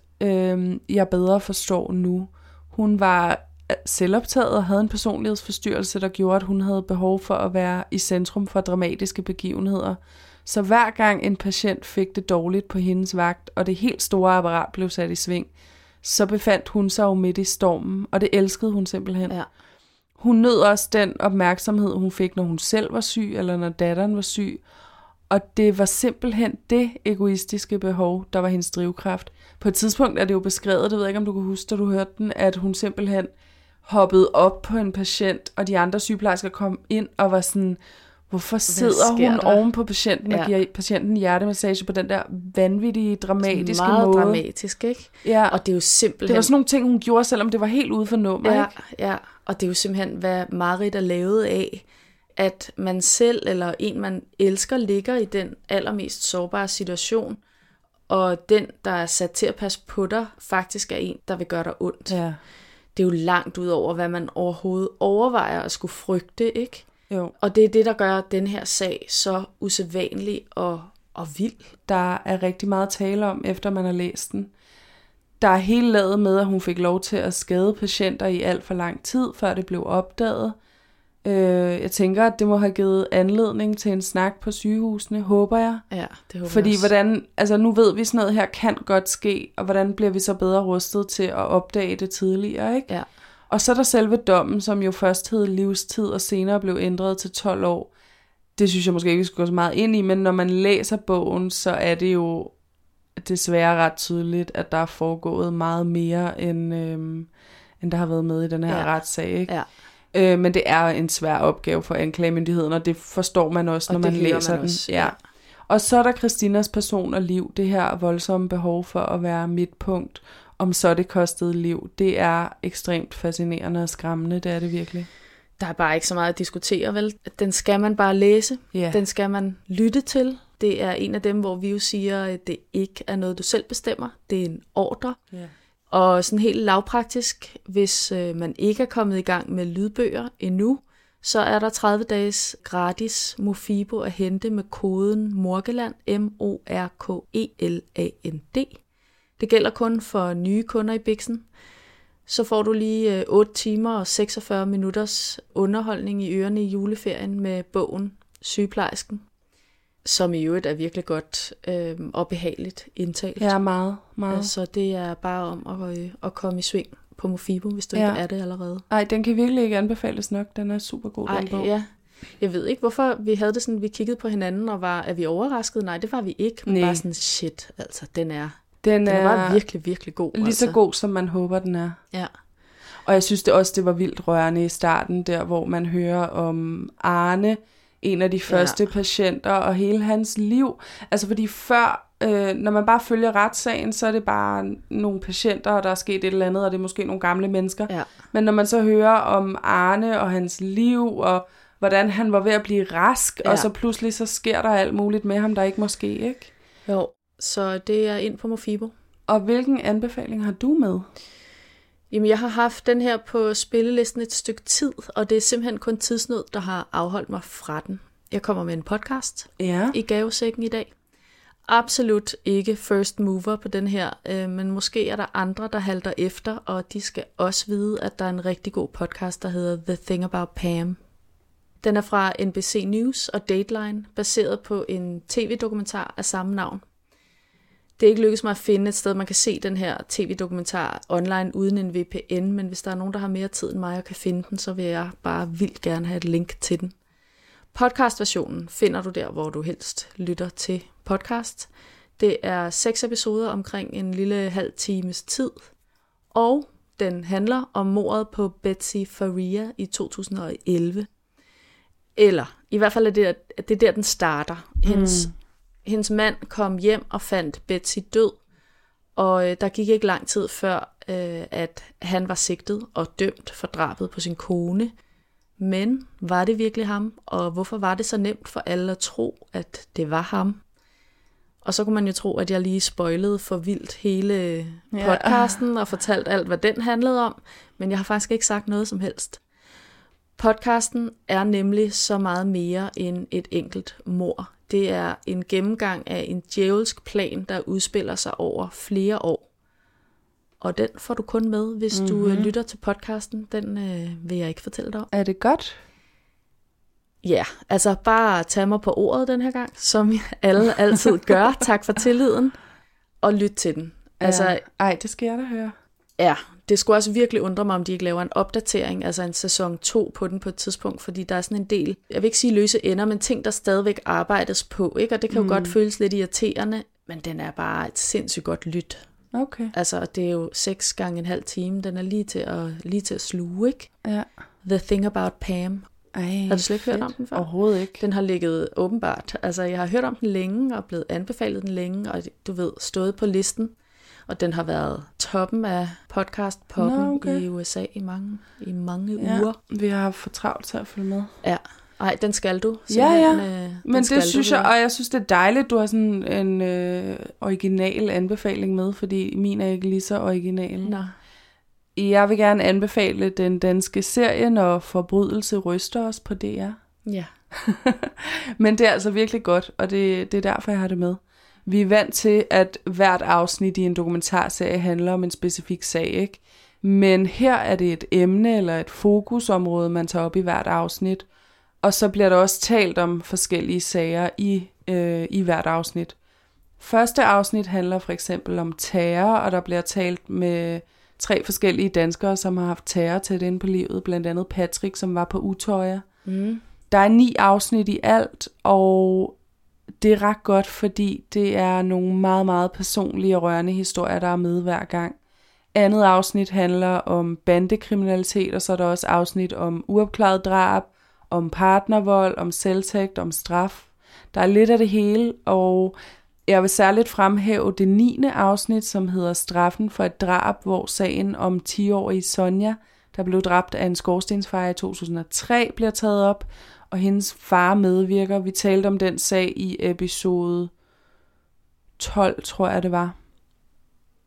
jeg bedre forstår nu. Hun var selvoptaget og havde en personlighedsforstyrrelse, der gjorde, at hun havde behov for at være i centrum for dramatiske begivenheder. Så hver gang en patient fik det dårligt på hendes vagt, og det helt store apparat blev sat i sving, så befandt hun sig jo midt i stormen, og det elskede hun simpelthen. Ja. Hun nød også den opmærksomhed, hun fik, når hun selv var syg, eller når datteren var syg. Og det var simpelthen det egoistiske behov, der var hendes drivkraft. På et tidspunkt er det jo beskrevet, det ved jeg ikke, om du kan huske, da du hørte den, at hun simpelthen hoppede op på en patient, og de andre sygeplejersker kom ind og var sådan, hvorfor sidder hun oven på patienten og giver patienten hjertemassage på den der vanvittige, dramatiske meget måde. Meget dramatisk, ikke? Ja. Og det er jo simpelthen... Det var sådan nogle ting, hun gjorde, selvom det var helt ude for nummer, ja, ikke? Ja, og det er jo simpelthen, hvad Marit er lavet af, at man selv eller en, man elsker, ligger i den allermest sårbare situation, og den, der er sat til at passe på dig, faktisk er en, der vil gøre dig ondt. Ja. Det er jo langt ud over, hvad man overhovedet overvejer at skulle frygte, ikke? Jo. Og det er det, der gør den her sag så usædvanlig og vild. Der er rigtig meget at tale om, efter man har læst den. Der er hele laget med, at hun fik lov til at skade patienter i alt for lang tid, før det blev opdaget. Jeg tænker, at det må have givet anledning til en snak på sygehusene, håber jeg. Ja, det håber Fordi jeg også. hvordan, altså nu ved vi, sådan noget her kan godt ske, og hvordan bliver vi så bedre rustet til at opdage det tidligere, ikke? Ja. Og så er der selve dommen, som jo først hed livstid, og senere blev ændret til 12 år. Det synes jeg måske ikke, vi skal gå så meget ind i, men når man læser bogen, så er det jo desværre ret tydeligt, at der er foregået meget mere, end der har været med i den her retssag, ikke? Ja. Men det er en svær opgave for anklagemyndigheden, og det forstår man også, når man læser den. Ja. Og så er der Christinas person og liv, det her voldsomme behov for at være midtpunkt, om så det kostede liv. Det er ekstremt fascinerende og skræmmende, det er det virkelig. Der er bare ikke så meget at diskutere, vel? Den skal man bare læse, den skal man lytte til. Det er en af dem, hvor vi jo siger, at det ikke er noget, du selv bestemmer. Det er en ordre. Og sådan helt lavpraktisk, hvis man ikke er kommet i gang med lydbøger endnu, så er der 30 dages gratis Mofibo at hente med koden Morkeland, MORKELAND. Det gælder kun for nye kunder i Bixen. Så får du lige 8 timer og 46 minutters underholdning i ørerne i juleferien med bogen Sygeplejersken, som i øvrigt er virkelig godt og behageligt indtalt. Ja, meget, meget. Så det er bare om at komme i sving på Mofibo, hvis du ikke er det allerede. Nej, den kan virkelig ikke anbefales nok. Den er super god, den bog. Ja. Jeg ved ikke, hvorfor vi havde det sådan, vi kiggede på hinanden og er vi overraskede? Nej, det var vi ikke. Men bare sådan, shit, altså, den er bare virkelig, virkelig god. Lige så god, som man håber, den er. Ja. Og jeg synes det var vildt rørende i starten, der hvor man hører om Arne, en af de første patienter, og hele hans liv. Altså fordi før, når man bare følger retssagen, så er det bare nogle patienter, og der er sket et eller andet, og det er måske nogle gamle mennesker. Ja. Men når man så hører om Arne og hans liv, og hvordan han var ved at blive rask, og så pludselig så sker der alt muligt med ham, der ikke må ske, ikke? Jo, så det er ind på Mofibo. Og hvilken anbefaling har du med? Jamen, jeg har haft den her på spillelisten et stykke tid, og det er simpelthen kun tidsnød, der har afholdt mig fra den. Jeg kommer med en podcast i gavesækken i dag. Absolut ikke first mover på den her, men måske er der andre, der halter efter, og de skal også vide, at der er en rigtig god podcast, der hedder The Thing About Pam. Den er fra NBC News og Dateline, baseret på en tv-dokumentar af samme navn. Det er ikke lykkedes mig at finde et sted, man kan se den her tv-dokumentar online uden en VPN, men hvis der er nogen, der har mere tid end mig og kan finde den, så vil jeg bare vildt gerne have et link til den. Podcastversionen finder du der, hvor du helst lytter til podcast. Det er 6 episoder omkring en lille halv times tid, og den handler om mordet på Betsy Faria i 2011. Eller i hvert fald er det der, den starter. Hendes mand kom hjem og fandt Betsy død, og der gik ikke lang tid før, at han var sigtet og dømt for drabet på sin kone. Men var det virkelig ham? Og hvorfor var det så nemt for alle at tro, at det var ham? Og så kunne man jo tro, at jeg lige spoilede for vildt hele podcasten og fortalt alt, hvad den handlede om. Men jeg har faktisk ikke sagt noget som helst. Podcasten er nemlig så meget mere end et enkelt mord. Det er en gennemgang af en djævelsk plan, der udspiller sig over flere år. Og den får du kun med, hvis du lytter til podcasten. Den vil jeg ikke fortælle dig om. Er det godt? Ja, altså bare tag mig på ordet den her gang, som alle altid gør. Tak for tilliden. Og lyt til den. Altså, ej, det skal jeg da høre. Ja, det skulle også virkelig undre mig, om de ikke laver en opdatering, altså en sæson 2 på den på et tidspunkt, fordi der er sådan en del, jeg vil ikke sige løse ender, men ting, der stadigvæk arbejdes på, ikke? Og det kan jo godt føles lidt irriterende, men den er bare et sindssygt godt lyt. Okay. Altså, det er jo 6 gange en halv time, den er lige til at sluge, ikke? Ja. The Thing About Pam. Ej, har du slet ikke hørt om den før? Overhovedet ikke. Den har ligget åbenbart, altså jeg har hørt om den længe, og blevet anbefalet den længe, og du ved, stået på listen. Og den har været toppen af podcast-poppen i USA i mange uger. Vi har haft for travlt til at følge med. Ja, ej, den skal du. Men det synes jeg, og jeg synes, det er dejligt, du har sådan en original anbefaling med, fordi min er ikke lige så original. Nå. Jeg vil gerne anbefale den danske serie, Når forbrydelse ryster os på DR. Ja. Men det er altså virkelig godt, og det er derfor, jeg har det med. Vi er vant til, at hvert afsnit i en dokumentarserie handler om en specifik sag, ikke? Men her er det et emne eller et fokusområde, man tager op i hvert afsnit. Og så bliver der også talt om forskellige sager i hvert afsnit. Første afsnit handler for eksempel om terror, og der bliver talt med 3 forskellige danskere, som har haft terror tæt inde på livet. Blandt andet Patrick, som var på Utøya. Der er 9 afsnit i alt, og det er ret godt, fordi det er nogle meget, meget personlige og rørende historier, der er med hver gang. Andet afsnit handler om bandekriminalitet, og så er der også afsnit om uopklaret drab, om partnervold, om selvtægt, om straf. Der er lidt af det hele, og jeg vil særligt fremhæve det 9. afsnit, som hedder Straffen for et drab, hvor sagen om 10-årige Sonja, der blev dræbt af en skorstensfejer i 2003, bliver taget op, og hendes far medvirker. Vi talte om den sag i episode 12, tror jeg det var.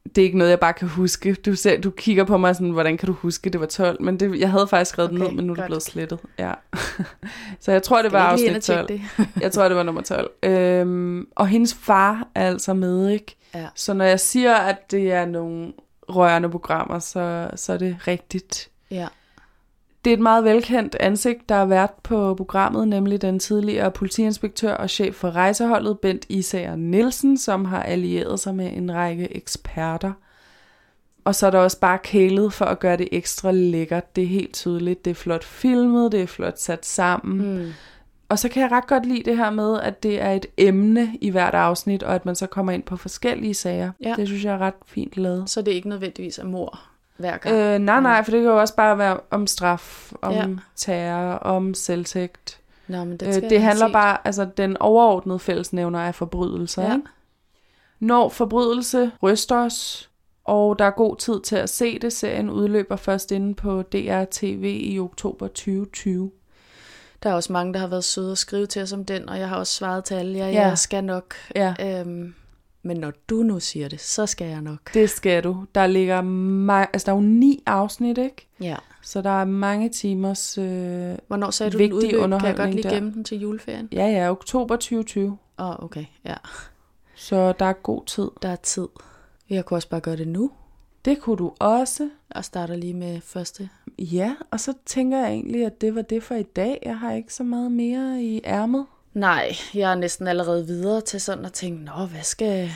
Det er ikke noget, jeg bare kan huske. Du kigger på mig sådan, hvordan kan du huske, det var 12? Men jeg havde faktisk skrevet det ned, men nu er det blevet slettet. Ja. Så jeg tror, det var afsnit 12. Jeg tror, det var nummer 12. Og hendes far er altså med, ikke? Ja. Så når jeg siger, at det er nogle rørende programmer, så er det rigtigt. Ja. Det er et meget velkendt ansigt, der har været på programmet, nemlig den tidligere politiinspektør og chef for rejseholdet, Bent Isager Nielsen, som har allieret sig med en række eksperter. Og så er der også bare kælet for at gøre det ekstra lækkert. Det er helt tydeligt. Det er flot filmet, det er flot sat sammen. Og så kan jeg ret godt lide det her med, at det er et emne i hvert afsnit, og at man så kommer ind på forskellige sager. Ja. Det synes jeg er ret fint lavet. Så det er ikke nødvendigvis af mord hver gang? Nej, for det kan jo også bare være om straf, om terror, om selvtægt. Nå, men det handler bare, altså den overordnede fællesnævner af forbrydelser. Ikke? Når forbrydelse ryster os, og der er god tid til at se det, serien udløber først inde på DR-TV i oktober 2020. Der er også mange, der har været søde at skrive til os om den, og jeg har også svaret til alle, jeg skal nok. Ja. Men når du nu siger det, så skal jeg nok. Det skal du. Der ligger der er jo 9 afsnit, ikke? Ja. Så der er mange timers Hvornår sagde du vigtig den udløb? underholdning. Kan jeg godt lige der. gemme den til juleferien? Ja, oktober 2020. Okay, ja. Så der er god tid. Der er tid. Jeg kunne også bare gøre det nu. Det kunne du også. Og starter lige med første. Ja, og så tænker jeg egentlig, at det var det for i dag. Jeg har ikke så meget mere i ærmet. Nej, jeg er næsten allerede videre til sådan at tænke, hvad skal jeg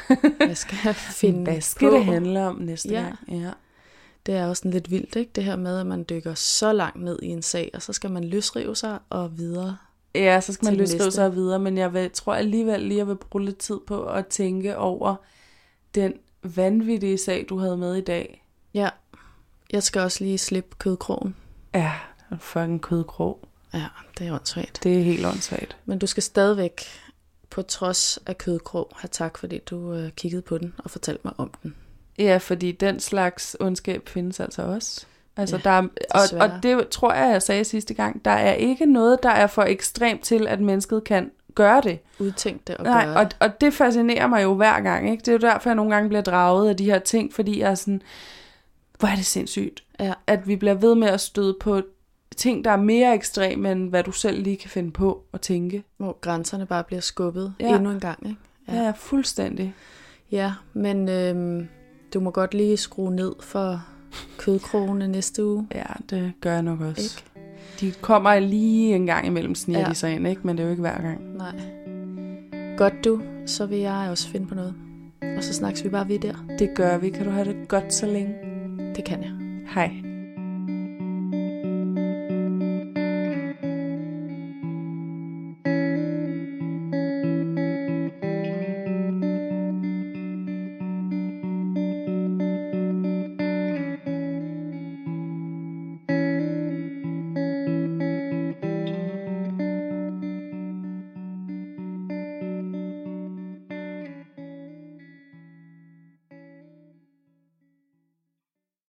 finde Hvad skal på? det handle om næste gang? Ja. Det er også lidt vildt, ikke? Det her med, at man dykker så langt ned i en sag, og så skal man løsrive sig og videre. Ja, så skal man løsrive sig videre, men jeg tror alligevel lige, at jeg vil bruge lidt tid på at tænke over den vanvittige sag, du havde med i dag. Ja, jeg skal også lige slippe kødkrogen. Ja, en fucking kødkrog. Ja, det er åndssvagt. Det er helt åndssvagt. Men du skal stadigvæk, på trods af kødkrog, have tak, fordi du kiggede på den og fortalte mig om den. Ja, fordi den slags ondskab findes altså også. Altså, Ja, der er, og det tror jeg sagde sidste gang, der er ikke noget, der er for ekstremt til, at mennesket kan gøre det. Udtænke det og gøre det. Og det fascinerer mig jo hver gang, ikke? Det er jo derfor, jeg nogle gange bliver draget af de her ting, fordi jeg er sådan, hvor er det sindssygt, at vi bliver ved med at støde på ting, der er mere ekstreme, end hvad du selv lige kan finde på at tænke. Hvor grænserne bare bliver skubbet endnu en gang, ikke? Ja, fuldstændig. Ja, men du må godt lige skrue ned for kødkrogene næste uge. Ja, det gør jeg nok også. Ikke? De kommer lige en gang imellem, sniger de sig ind, ikke? Men det er jo ikke hver gang. Nej. Godt du, så vil jeg også finde på noget. Og så snakkes vi bare ved der. Det gør vi. Kan du have det godt så længe? Det kan jeg. Hej.